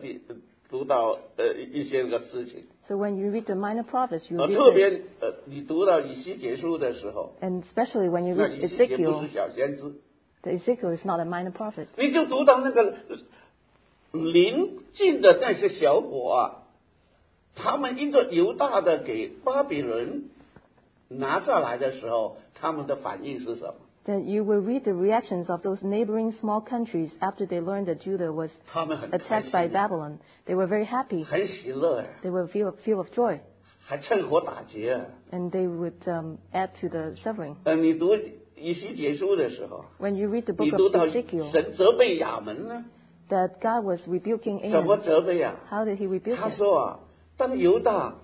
些个事情， So when you read the minor prophets, you 特 read 别 it, 你读到以西结书的时候， and especially when you 那 read 以西结不 Ezekiel, 是小先知， the Ezekiel is not a minor prophet. 你就读到那个邻近的那些小国啊，他们因着犹大的给巴比伦拿下来的时候，他们的反应是什么？ Then you will read the reactions of those neighboring small countries after they learned that Judah was 他们很开 attacked 心 by Babylon. They were very happy. 很喜乐呀， They were filled of joy. 还趁火打劫啊。 And they would add to the suffering. 你读以西结书的时候， When you read the 你 book 读 of 到 Ezekiel, 神责备亚门呢？ that God was rebuking 怎么 Ammon. 责备啊？ How did he rebuke 他 him? 说啊，当犹大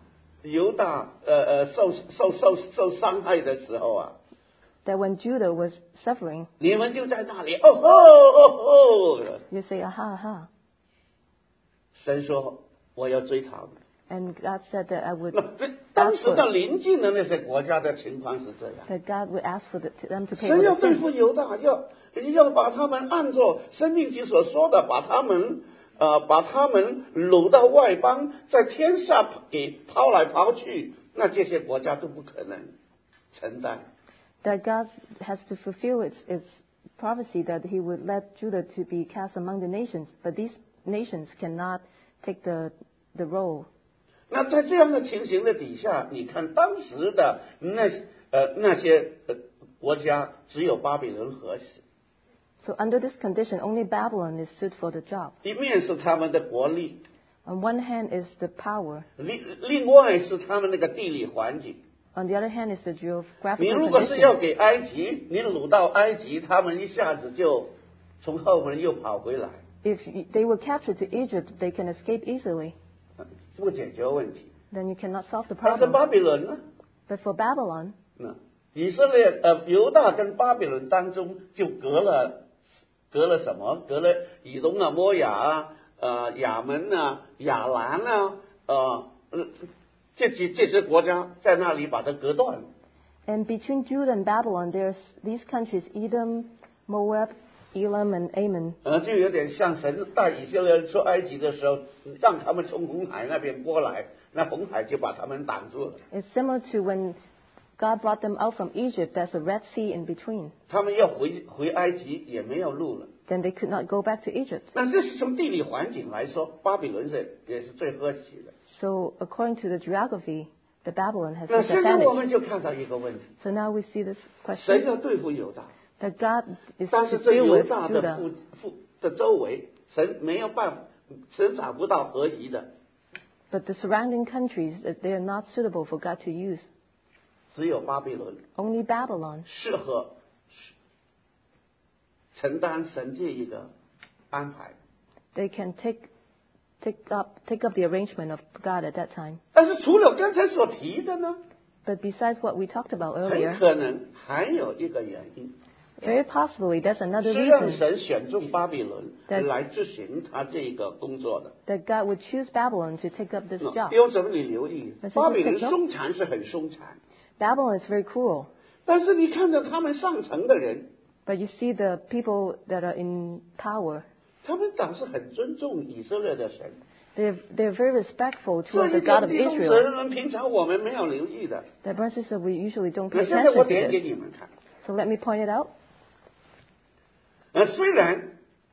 受伤害的时候啊， That when Judah was suffering, 你们就在那里哦吼哦吼。 you say, aha, aha. 神说我要追讨你。 And God said that I would 那当时的邻近的那些国家的情况是这样， that God would ask for them to pay 神 for 要 the 对 sin. 付犹大，要把他们按照申命记所说的，把他们掳到外邦，在天下给抛来抛去，那这些国家都不可能承担。 That God has to fulfill its prophecy that he would let Judah to be cast among the nations, but these nations cannot take the role. 那在这样的情形的底下，你看当时的那些国家，只有巴比伦合适， So under this condition, only Babylon is suited for the job. 一面是他们的国力， On one hand is the power. 另外是他们那个地理环境。 On the other hand, is the 你 geographical 如果是要 condition. 给埃及，你掳到埃及，他们一下子就从后门又跑回来， If they were captured to Egypt, they can escape easily. 不解决问题。 Then you cannot solve the 但是 problem. 巴比伦呢？ But for Babylon, 以色列犹大跟巴比伦当中就隔了什么？隔了以东啊、摩亚啊、亚门啊、亚兰啊，这些国家在那里把它隔断了。 and between Judah and Babylon, there's these countries: Edom, Moab, Elam, and Ammon. 就有点像神带以色列人出埃及的时候，让他们从红海那边过来，那红海就把他们挡住了。 It's similar to when God brought them out from Egypt. There's a Red Sea in between. 他们要回埃及也没有路了。 Then they could not go back to Egypt. 那这是从地理环境来说，巴比伦也是最合适的。 So according to the geography, the Babylon has 那 this 现在我 advantage. 们就看到一个问题， So now we see this 神 question 要对付犹大， that God is 但 to 是这 deal 犹 with 大的 Judah. 的周围，神没有办法，神找不到合宜的， But the surrounding countries, they are not suitable for God to use. 只有巴比伦 Only Babylon 适合承担神这一个安排。 they can take up the arrangement of God at that time. 但是除了刚才所提的呢， But besides what we talked about 很 earlier, 可能还有一个原因， very possibly there's another 是让 reason 神选中巴比伦对来执行他这个工作的。 that God would choose Babylon to take up this job. 有什么你留意？ Let's 巴比伦 take note. 凶残是很凶残， Babylon is very cruel, 但是你看到他们上层的人， but you see the people that are in power, 他们倒是很尊重以色列的神。 they're very respectful 这 toward the 一 God 点 of 弟兄姊 Israel. 妹们平常我们没有留意的。 That brothers and sisters, we usually don't 那 pay 现在我 attention to 点给 this. 你们看。 So let me point it out. 虽然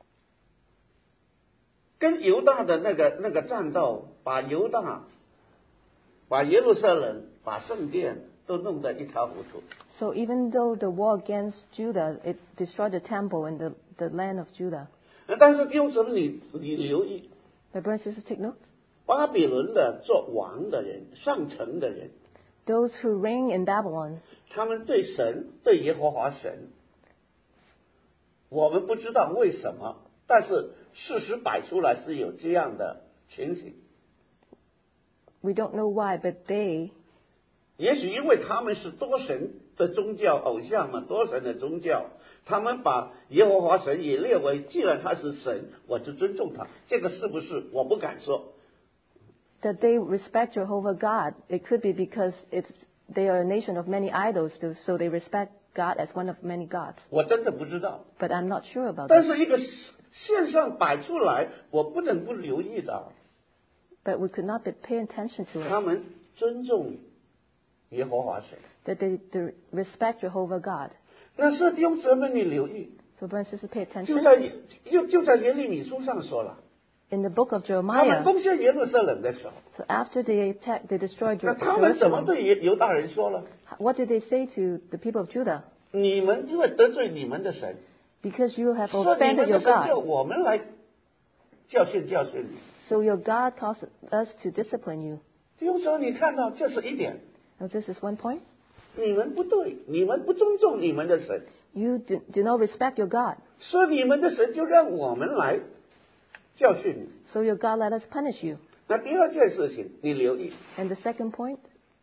跟犹大的那个战斗，把犹大、把耶路撒冷、把圣殿都弄得一塌糊涂。 So even though the war against Judah, it destroyed the temple and the land of Judah. 但是弟兄姊妹，你留意， But brothers and sisters, take note. 巴比伦的做王的人、上层的人， Those who reign in Babylon, 他们对神、对耶和华神，我们不知道为什么，但是事实摆出来是有这样的情形。 we don't know why, but they, 也许因为他们是多神的宗教偶像嘛，多神的宗教，他们把耶和华神也列为，既然他是神，我就尊重他。这个是不是？我不敢说。 that they respect Jehovah God. It could be because they are a nation of many idols, so they respect God as one of many gods. 我真的不知道。 But I'm not sure about 但 that. 是一个现象摆出来，我不能不留意的。 But we could not but pay attention to 他 it. 们尊重耶和华神。 That they respect Jehovah God. 那是弟兄姊妹，你留意， So brothers and sisters, pay 就 attention. 在就在耶利米书上说了， In the book of 他们 Jeremiah, 攻陷耶路撒冷的时候， so after they destroyed 那他们怎么 Jerusalem, 对犹大人说了？ what did they say to the people of Judah? 你们因为得罪你们的神， Because you have 说你 offended 们 your 的神叫 God, 我们来教训你。 so your God caused us to discipline you. 弟兄姊妹，你看到这是一点， Now this is one point. 你们不对，你们不尊重你们的神， You do not respect your God, 所以你们的神就让我们来教训你。 so your God let us punish you. 那第二件事情，你留意， And the second point,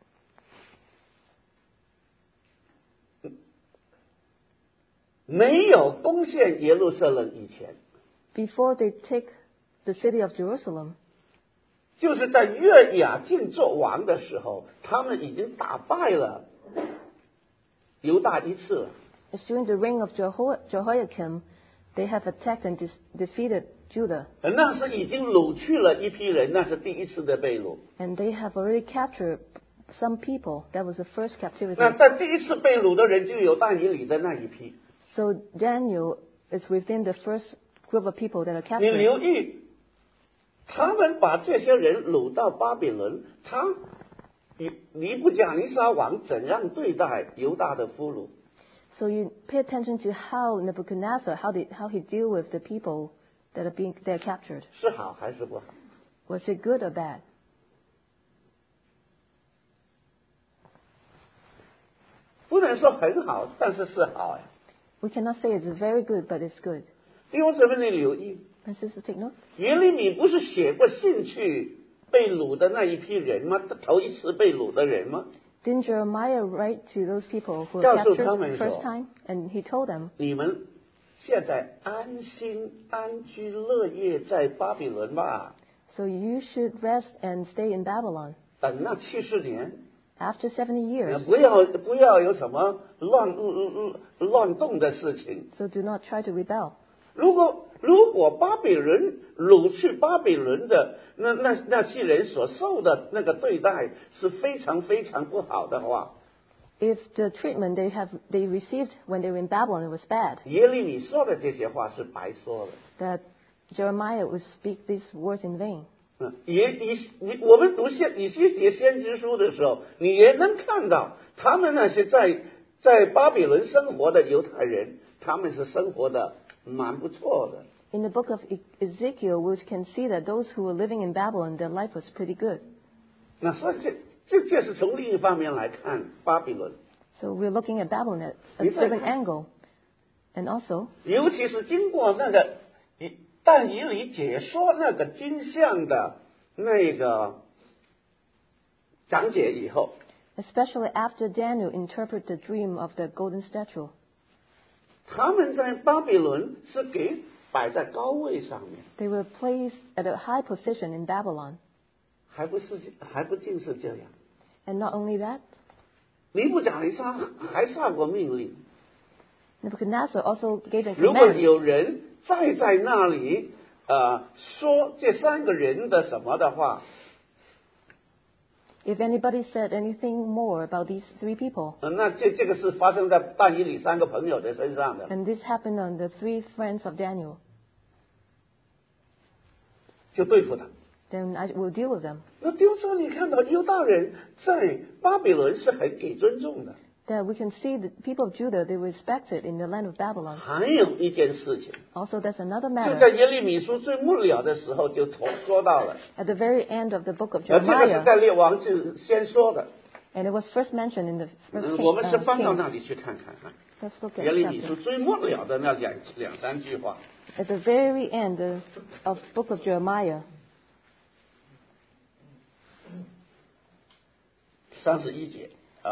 没有攻陷耶路撒冷以前， before they take the city of Jerusalem, 就是在约雅敬做王的时候，他们已经打败了犹大一次了。 it's during the reign of Jehoiakim, they have attacked and defeated Judah, 那是已经掳去了一批人，那是第一次的被掳。 and they have already captured some people. That was the first captivity. 那在第一次被掳的人就有但以理的那一批。 So Daniel is within the first group of people that are 你 captured. 留意，他们把这些人掳到巴比伦，尼布甲尼撒王怎样对待犹大的俘虏？ So you pay attention to how Nebuchadnezzar, how he deal with the people that are captured. 是好还是不好？ Was it good or bad? 不能说很好，但是是好呀。 We cannot say it's very good, but it's good. 弟兄姊妹，你留意， And sisters, take note. 耶利米不是写过信去被掳的那一批人吗？他头一次被掳的人吗？ Didn't Jeremiah write to those people who 告 were 诉 captured 他们 first 说， time? And he told them, 你们现在安心安居乐业在巴比伦吧， so you should rest and stay in Babylon. 等那70年， After 70 years, 不要有什么乱动的事情。 so do not try to rebel. 如果巴比伦掳去巴比伦的那些人所受的那个对待是非常非常不好的话， If the treatment they received when they were in Babylon was bad, 耶利米说的这些话是白说的。 that Jeremiah would speak these words in vain. 我们读以西结先知书的时候，你也能看到他们那些在巴比伦生活的犹太人，他们是生活的蛮不错的。 In the book of Ezekiel, we can see that those who were living in Babylon, their life was pretty good. 那所以这是从另一方面来看巴比伦， So we're looking at Babylon at a certain angle. And also, 尤其是经过那个但以理解说那个金像的那个讲解以后， especially after Daniel interpreted the dream of the golden statue, 他们在巴比伦是摆在高位上面， they were placed at a high position in Babylon. 还不尽是这样。 And not only that, 尼布甲尼撒还下过命令， Nebuchadnezzar also gave a 如果 command. 有人再在那里说这3个人的什么的话， If anybody said anything more about these 3 people, 那这个是发生在但以理3个朋友的身上的， and this happened on the 3 friends of Daniel, 就对付他。 then I will deal with them. 那弟兄姊妹，你看到犹大人在巴比伦是很给尊重的。 That we can see the people of Judah, they were respected in the land of Babylon. 还有一件事情， Also, that's another 就在 matter. 耶利米书最末了的时候就说到了， At the very end of the book of 这个是 Jeremiah, 在列王记先说的。 and it was first mentioned in the first 我们是翻到 Kings. 那里去看看啊， Let's look at 耶 the 利米书 chapter. 最末了的那两三句话。 At the very end of book of Jeremiah, 31节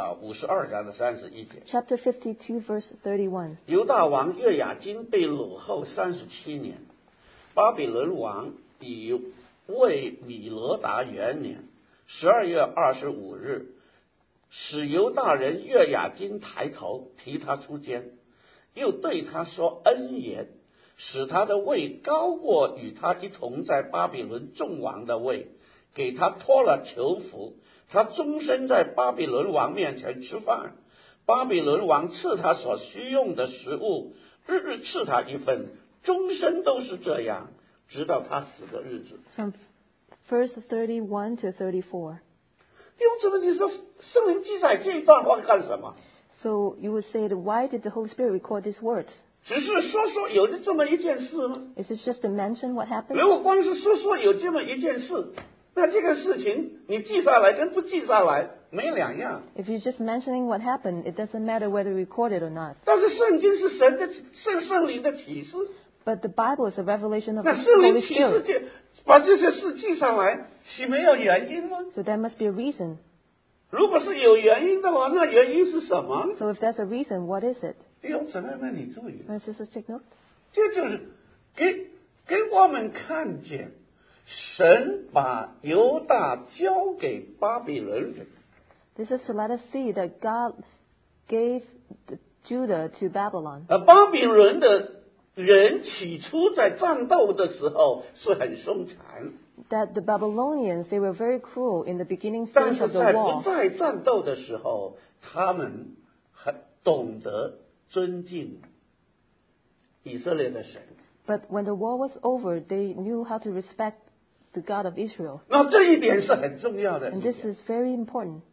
52章的31节， chapter 52, verse 31. 犹大王约雅斤被掳后37年，巴比伦王以为米罗达元年12月25日，使犹大人约雅斤抬头提他出监，又对他说恩言，使他的位高过与他一同在巴比伦众王的位，给他脱了囚服。他终身在巴比伦王面前吃饭，巴比伦王赐他所需用的食物，日日赐他一份，终身都是这样，直到他死的日子。 From verse 31 to 34. 弟兄姊妹，你说圣灵记载这一段话干什么？ So you would say, that why did the Holy Spirit record these words? 只是说有这么一件事吗？ Is it just to mention what happened? 如果光是说有这么一件事，那这个事情你记下来跟不记下来没两样。 If you're just mentioning what happened, it doesn't matter whether recorded or not. 但是圣经是圣灵的启示， But the Bible is a revelation of 那 the 圣灵 Holy 启示 Spirit. 把这些事记上来，岂没有原因吗？ So there must be a reason. 如果是有原因的话，那原因是什么？ So if there's a reason, what is it? 弟兄姊妹们，你注意， My sisters, take note. 这就是给我们看见神把犹大交给巴比伦人。 This is to let us see that God gave Judah to Babylon. 巴比伦的人起初在战斗的时候是很凶残， That the Babylonians, they were very cruel in the beginning 但 stage 是 of the 在 war. 不在战斗的时候，他们很懂得尊敬以色列的神。 But when the war was over, they knew how to respect the God of Israel. 那这一点是很重要的一 And 点。 this is very important.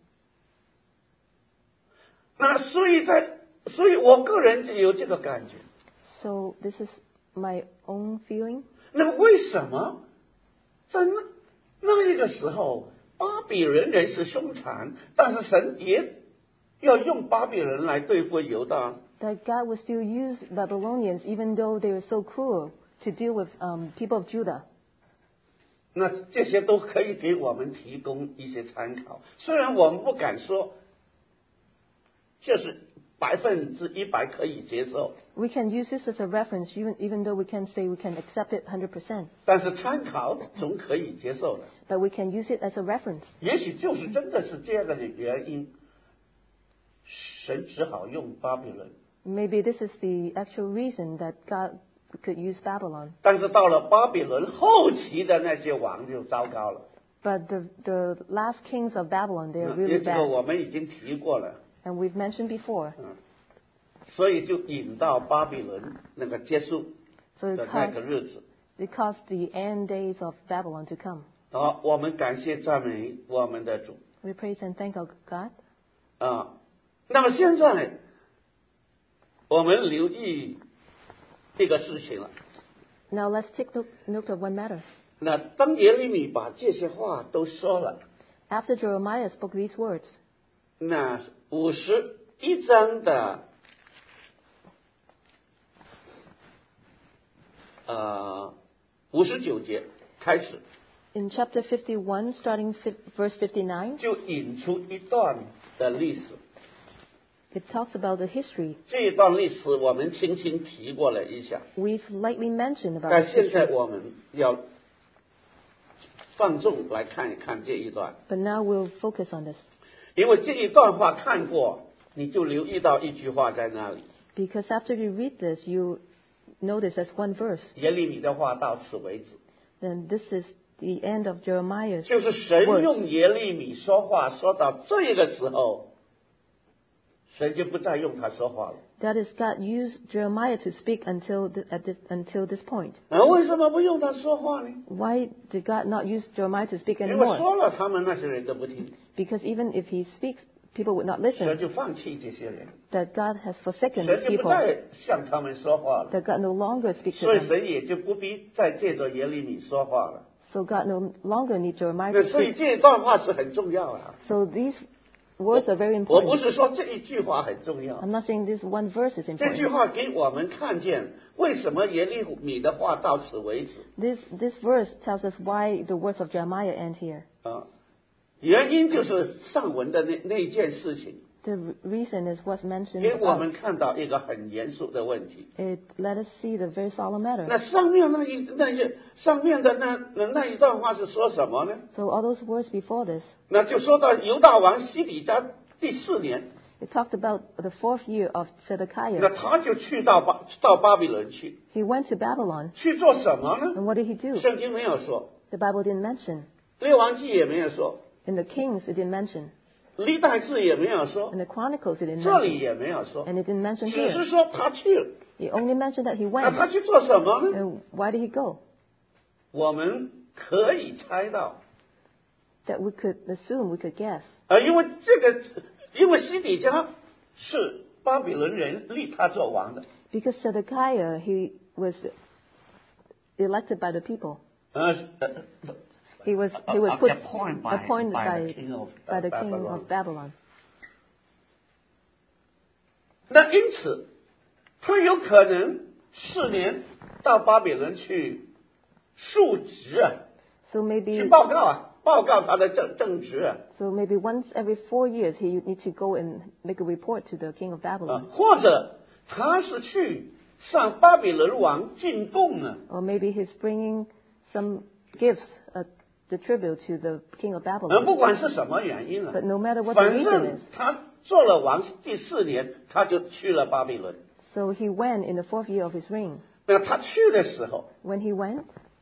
那所以我个人就有这个感觉。 So this is my own feeling. 那么为什么在那一个时候，巴比伦人是凶残，但是神也要用巴比伦来对付犹大。 That God would still use Babylonians even though they were so cruel to deal with people of Judah. 那这些都可以给我们提供一些参考，虽然我们不敢说这是100%可以接受， We can use this as a reference even though we can't say we can accept it 100%. 但是参考总可以接受的。 But we can use it as a reference. 也许就是真的是这样的原因，神只好用巴比伦。 Maybe this is the actual reason that God could use Babylon. 但是到了巴比伦后期的那些王就糟糕了。 But the last kings of Babylon, they are 因为 really 这个 bad. 我们已经提过了， And we've mentioned before. 所以就引到巴比伦那个结束 So 的那个日子。 it caused the end days of Babylon to come. 好，我们感谢赞美我们的主。 We praise and thank our God. 那么现在我们留意这个事情了。 Now let's take note of one matter. 那当耶利米把这些话都说了， After Jeremiah spoke these words, 那51章的59节开始， in chapter 51, starting verse 59, 就引出一段的历史。 it talks about the history. 这一段历史我们轻轻提过了一下， We've lightly mentioned about 但 this 现在 history, 我们要放纵来看一看这一段， but now we'll focus on this. 因为这一段话看过，你就留意到一句话在那里。 Because after you read this, you notice as one verse. 耶利米的话到此为止， Then this is the end of Jeremiah's 就是神 words. 用耶利米说话，说到这个时候，神就不再用他说话了。 That is, God used Jeremiah to speak until this point. 为什么不用他说话呢？ Why did God not use Jeremiah to speak 因为 anymore? 说了，他们那些人都不听， Because even if he speaks, people would not 神 listen. 就放弃这些人， That God has forsaken 神 these 就不 people. 再向他们说话了， That God no longer speaks to 所以 them. 神也就不必再借着耶利米说话了。 So God no longer needs Jeremiah 那 to 所以 speak. 这一段话是很重要啊。 So these words are very 我不 important. 是说这一句话很重要， I'm not saying this one verse is 这句 important. 话给我们看见为什么耶利米的话到此为止 This verse tells us why the words of Jeremiah end here. 啊。原因就是上文的那一件事情， The reason is what's mentioned 给我 above. 们看到一个很严肃的问题。 It let us see the very solemn matter. 那上面上面的那一段话是说什么呢？ So all those words before this, 那就说到犹大王西底家第4年， it talked about the 4th year of 那 Zedekiah. 他就去到巴比伦去， He went to Babylon. 去做什么呢？ And what did he do? 圣经没有说， The Bible didn't mention. 列王记也没有说， In the Kings, it didn't mention. 历代志也没有说， In the Chronicles, it didn't 这里 mention. 也没有说， And it didn't mention 只是 here. 说他去了。 It only mentioned that he 那 went. 他去做什么呢？ And why did he go? 我们可以猜到， That we could assume, we could guess. 因为西底家是巴比伦人立他做王的， Because Zedekiah, he was elected by the people. He was put, appointed by the king of Babylon. 那因此，他有可能4年到巴比伦去述职啊， So 去 maybe 报告他的正职啊， So maybe once every 4 years, he needs to go and make a report to the king of Babylon. 或者他是去向巴比伦王进贡啊， Or maybe he's bringing some gifts, the tribute to the king of Babylon. 不管是什么原因啊， But no matter what the 反 reason 正 is, 他做了王第4年，他就去了巴比伦。 so he went in the 4th year of his reign. 那他去的时候， When he went,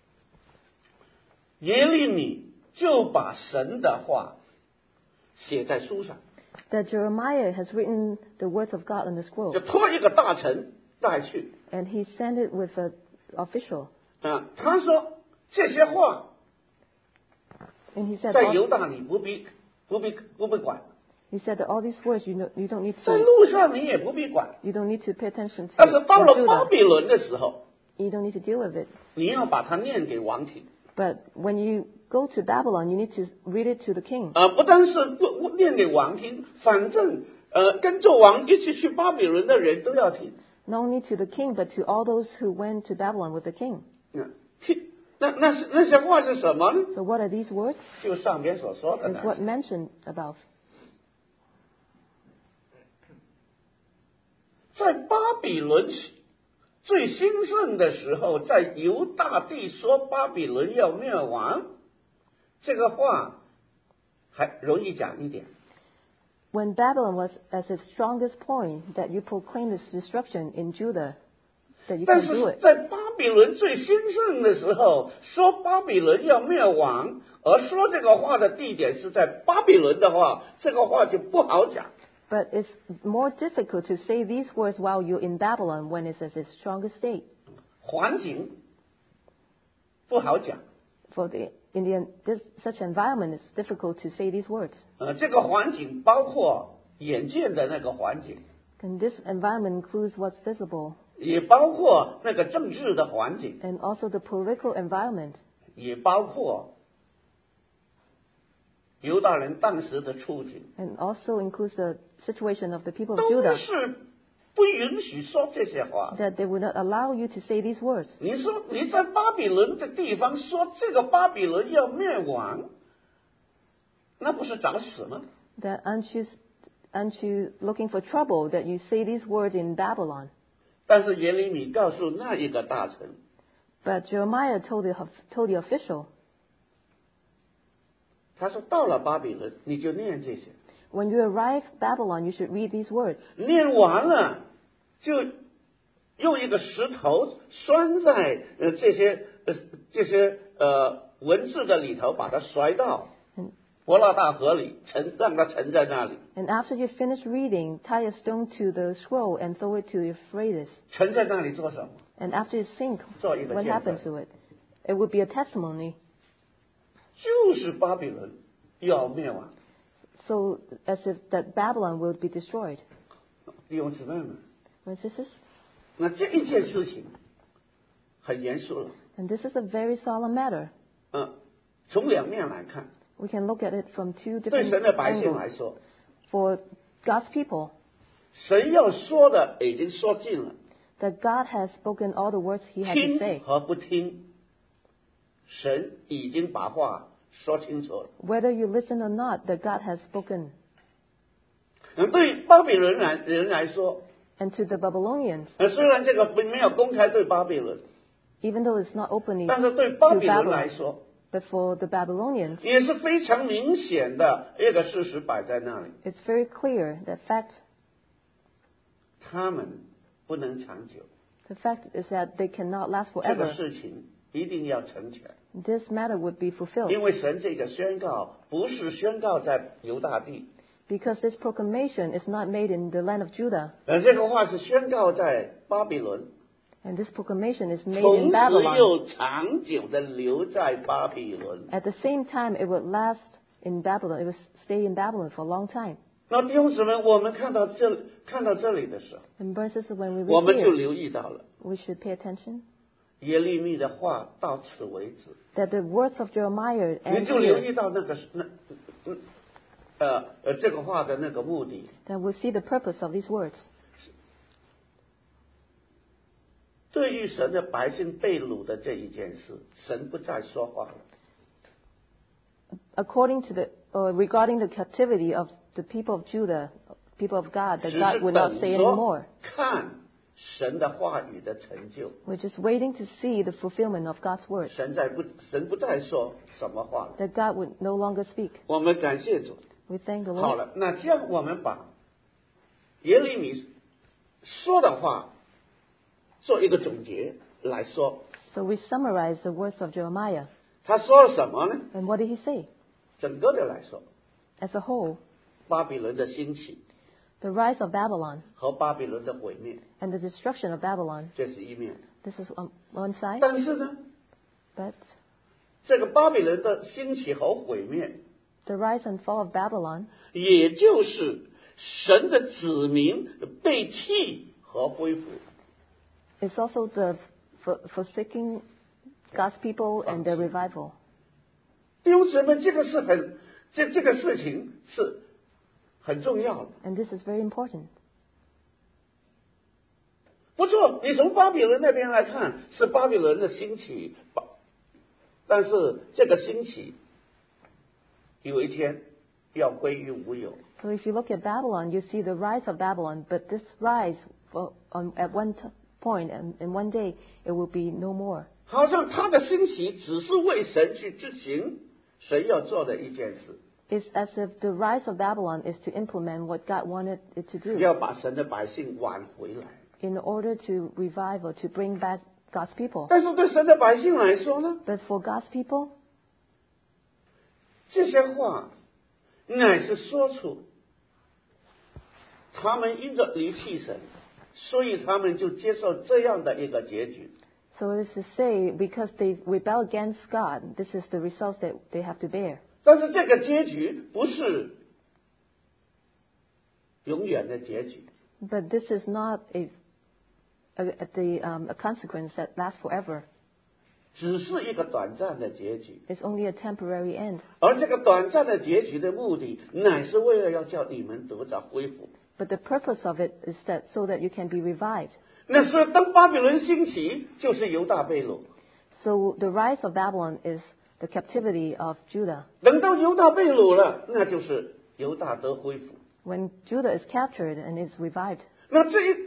耶利米就把神的话写在书上， that Jeremiah has written the words of God on the 就 scroll, 托一个大臣带去。 and he sent it with an official. 他说这些话 And he said, 在犹大你不必管， he said that all these words you don't need 在 to 路上你也不必管， you don't need to pay attention to. 但是到 in 了巴 Judah. 比伦的时候， You don't need to deal with it. 你要把它念给王听。 But when you go to Babylon, you need to read it to the king. 不单是念给王听，反正跟着王一起去巴比伦的人都要听。 Not only to the king, but to all those who went to Babylon with the king. 那些话是什么呢？ So what are these words? 就上边所说的 Is what mentioned above. 在巴比伦最兴盛的时候，在犹大地说巴比伦要灭亡，这个话还容易讲一点。 When Babylon was at its strongest point, that you proclaim its destruction in Judah, that you 但 can do 是 it. 在巴比伦最兴盛的时候，说巴比伦要灭亡，而说这个话的地点是在巴比伦的话，这个话就不好讲。 But it's more difficult to say these words while you're in Babylon when it's at its strongest state. 环境不好讲。 For such environment, it's difficult to say these words. 这个环境包括眼见的那个环境， And this environment includes what's visible, 也包括那个政治的环境， and also the political environment, 也包括犹大人当时的处境， and also includes the situation of the people of 都 Judah, 是不允许说这些话。 that they would not allow you to say these words. 你说你在巴比伦的地方说这个巴比伦要灭亡，那不是找死吗？ That aren't you looking for trouble that you say these words in Babylon? 但是耶利米告诉那一个大臣， But Jeremiah told the official, 他说到了巴比伦你就念这些， when you arrive Babylon, you should read these words. 念完了就用一个石头拴在这些文字的里头，把它摔到伯拉大河里，让它沉在那里。 And after you finish reading, tie a stone to the scroll and throw it to Euphrates. 沉在那里做什么？ And after it sinks, 做一个 what 见 happens 证。 to it? It would be a testimony. 就是巴比伦要灭亡。 So as if that Babylon will be destroyed. 弟兄姊妹们， Brothers and sisters? 那这一件事情很严肃了。 And this is a very solemn matter. 从两面来看， We can look at it from two 对 different 神的百姓 angles. 来说， For God's people, 神要说的已经说尽了， that God has spoken all the words He had to 听 say. 和不听，神已经把话说清楚了。 Whether you listen or not, that God has spoken. 对巴比伦人来说， And to the Babylonians, 虽然这个没有公开对巴比伦， even though it's not openly 但是对巴 to 比伦来 Babylon, 说， but for the Babylonians, 也是非常明显的一个事实摆在那里， it's very clear that 他们不能长久， the fact is that they cannot last 这个 forever. 事情一定要成全。 This matter would be fulfilled 因为神这个宣告不是宣告在犹大地， because this proclamation is not made in the land of Judah, 这个话是宣告在巴比伦， and this proclamation is made 同 in 时 Babylon. 又长久的留在巴比伦。 At the same time, it would last in Babylon. It would stay in Babylon for a long time. 那弟兄姊妹，我们看到这里的时候， And brothers and sisters, when we 我 read 们就 here, 留意到了 we should pay attention 耶利米的话到此为止， that the words of Jeremiah 你 end 就留 here. 意到这个话的那个目的。 That we'll see the purpose of these words. 对于神的百姓被掳的这一件事，神不再说话了。 According to regarding the captivity of the people of Judah, people of God, that 只 God 是 would not 等 say 着 anymore. 看神的话语的成就。 We're just waiting to see the fulfillment of God's word. 神不再说什么话了。 That God would no longer speak. 我们感谢主。 We thank the 好 Lord. 了，那这样我们把耶利米说的话做一个总结来说， So we summarize the words of Jeremiah. 他说了什么呢？ And what did he say? 整个的来说， As a whole, 巴比伦的兴起 the rise of Babylon 和巴比伦的毁灭， and the destruction of Babylon. 这是一面。 This is on one side. 但是呢， But 这个巴比伦的兴起和毁灭， the rise and fall of Babylon 也就是神的子民被弃和恢复。 is also the forsaking God's people and their revival. 弟兄姊妹，这个事情是很重要的。 And this is very important. 不错，你从巴比伦那边来看，是巴比伦的兴起，但是这个兴起有一天要归于无有。 So if you look at Babylon, you see the rise of Babylon, but this rise at one point and in one day it will be no more. 好像它的兴起只是为神去执行神要做的一件事。 It's as if the rise of Babylon is to implement what God wanted it to do. 要把神的百姓挽回来。 In order to revive or to bring back God's people. 但是对神的百姓来说呢？ But for God's people, 这些话乃是说出他们因着离弃神，所以他们就接受这样的一个结局。 So it is to say, because they rebel against God, this is the results that they have to bear. 但是这个结局不是永远的结局。 But this is not a consequence that lasts forever. 只是一个短暂的结局。 It's only a temporary end. 而这个短暂的结局的目的，乃是为了要叫你们得着恢复。 But the purpose of it is that so that you can be revived. 那是当巴比伦兴起，就是犹大被掳。 So the rise of Babylon is the captivity of Judah. 等到犹大被掳了，那就是犹大得恢复。 When Judah is captured and is revived. 那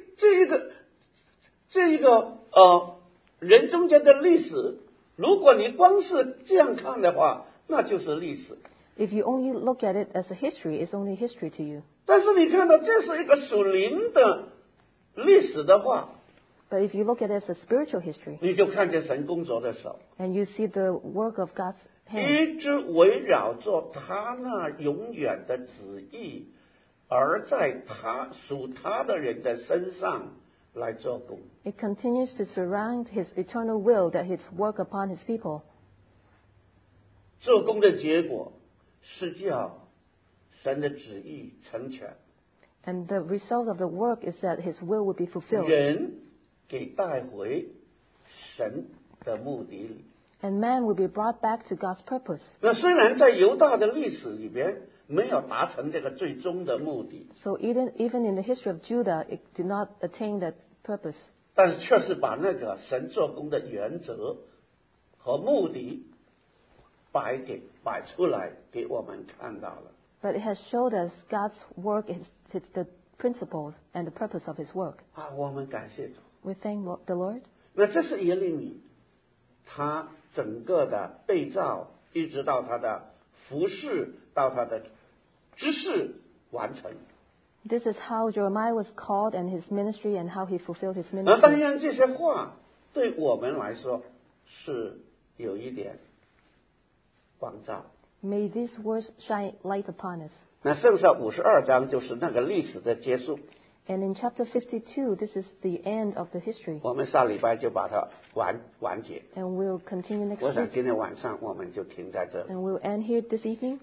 这一个人中间的历史，如果你光是这样看的话，那就是历史。 If you only look at it as a history, it's only history to you. 但是你看到这是一个属灵的历史的话， But if you look at it as a spiritual history, 你就看见神工作的手， and you see the work of God's hand, 一直围绕着他那永远的旨意，而在他属他的人的身上来做工。 it continues to surround His eternal will that His work upon His people. 做工的结果是叫神的旨意成全， And the result of the work is that His will will be fulfilled. 人给带回神的目的里。 And man will be brought back to God's purpose. 那虽然在犹大的历史里边没有达成这个最终的目的， So even in the history of Judah, it did not attain that purpose. 但是确实把那个神做工的原则和目的摆出来给我们看到了。 But it has showed us God's work is the principles and the purpose of His work. 啊，我们感谢主。 We thank the Lord. 那这是耶利米他整个的被造，一直到他的服侍，到他的知识完成。 This is how Jeremiah was called and his ministry and how he fulfilled his 那当 ministry. 然，这些话对我们来说是有一点光照。 May these words shine light upon us. 那剩下52章就是那个历史的结束。 And in chapter 52, this is the end of the history. 我们下礼拜就把它完结。 And we'll continue next 我想 week. 今天晚上我们就停在这里。 And we'll end here this evening.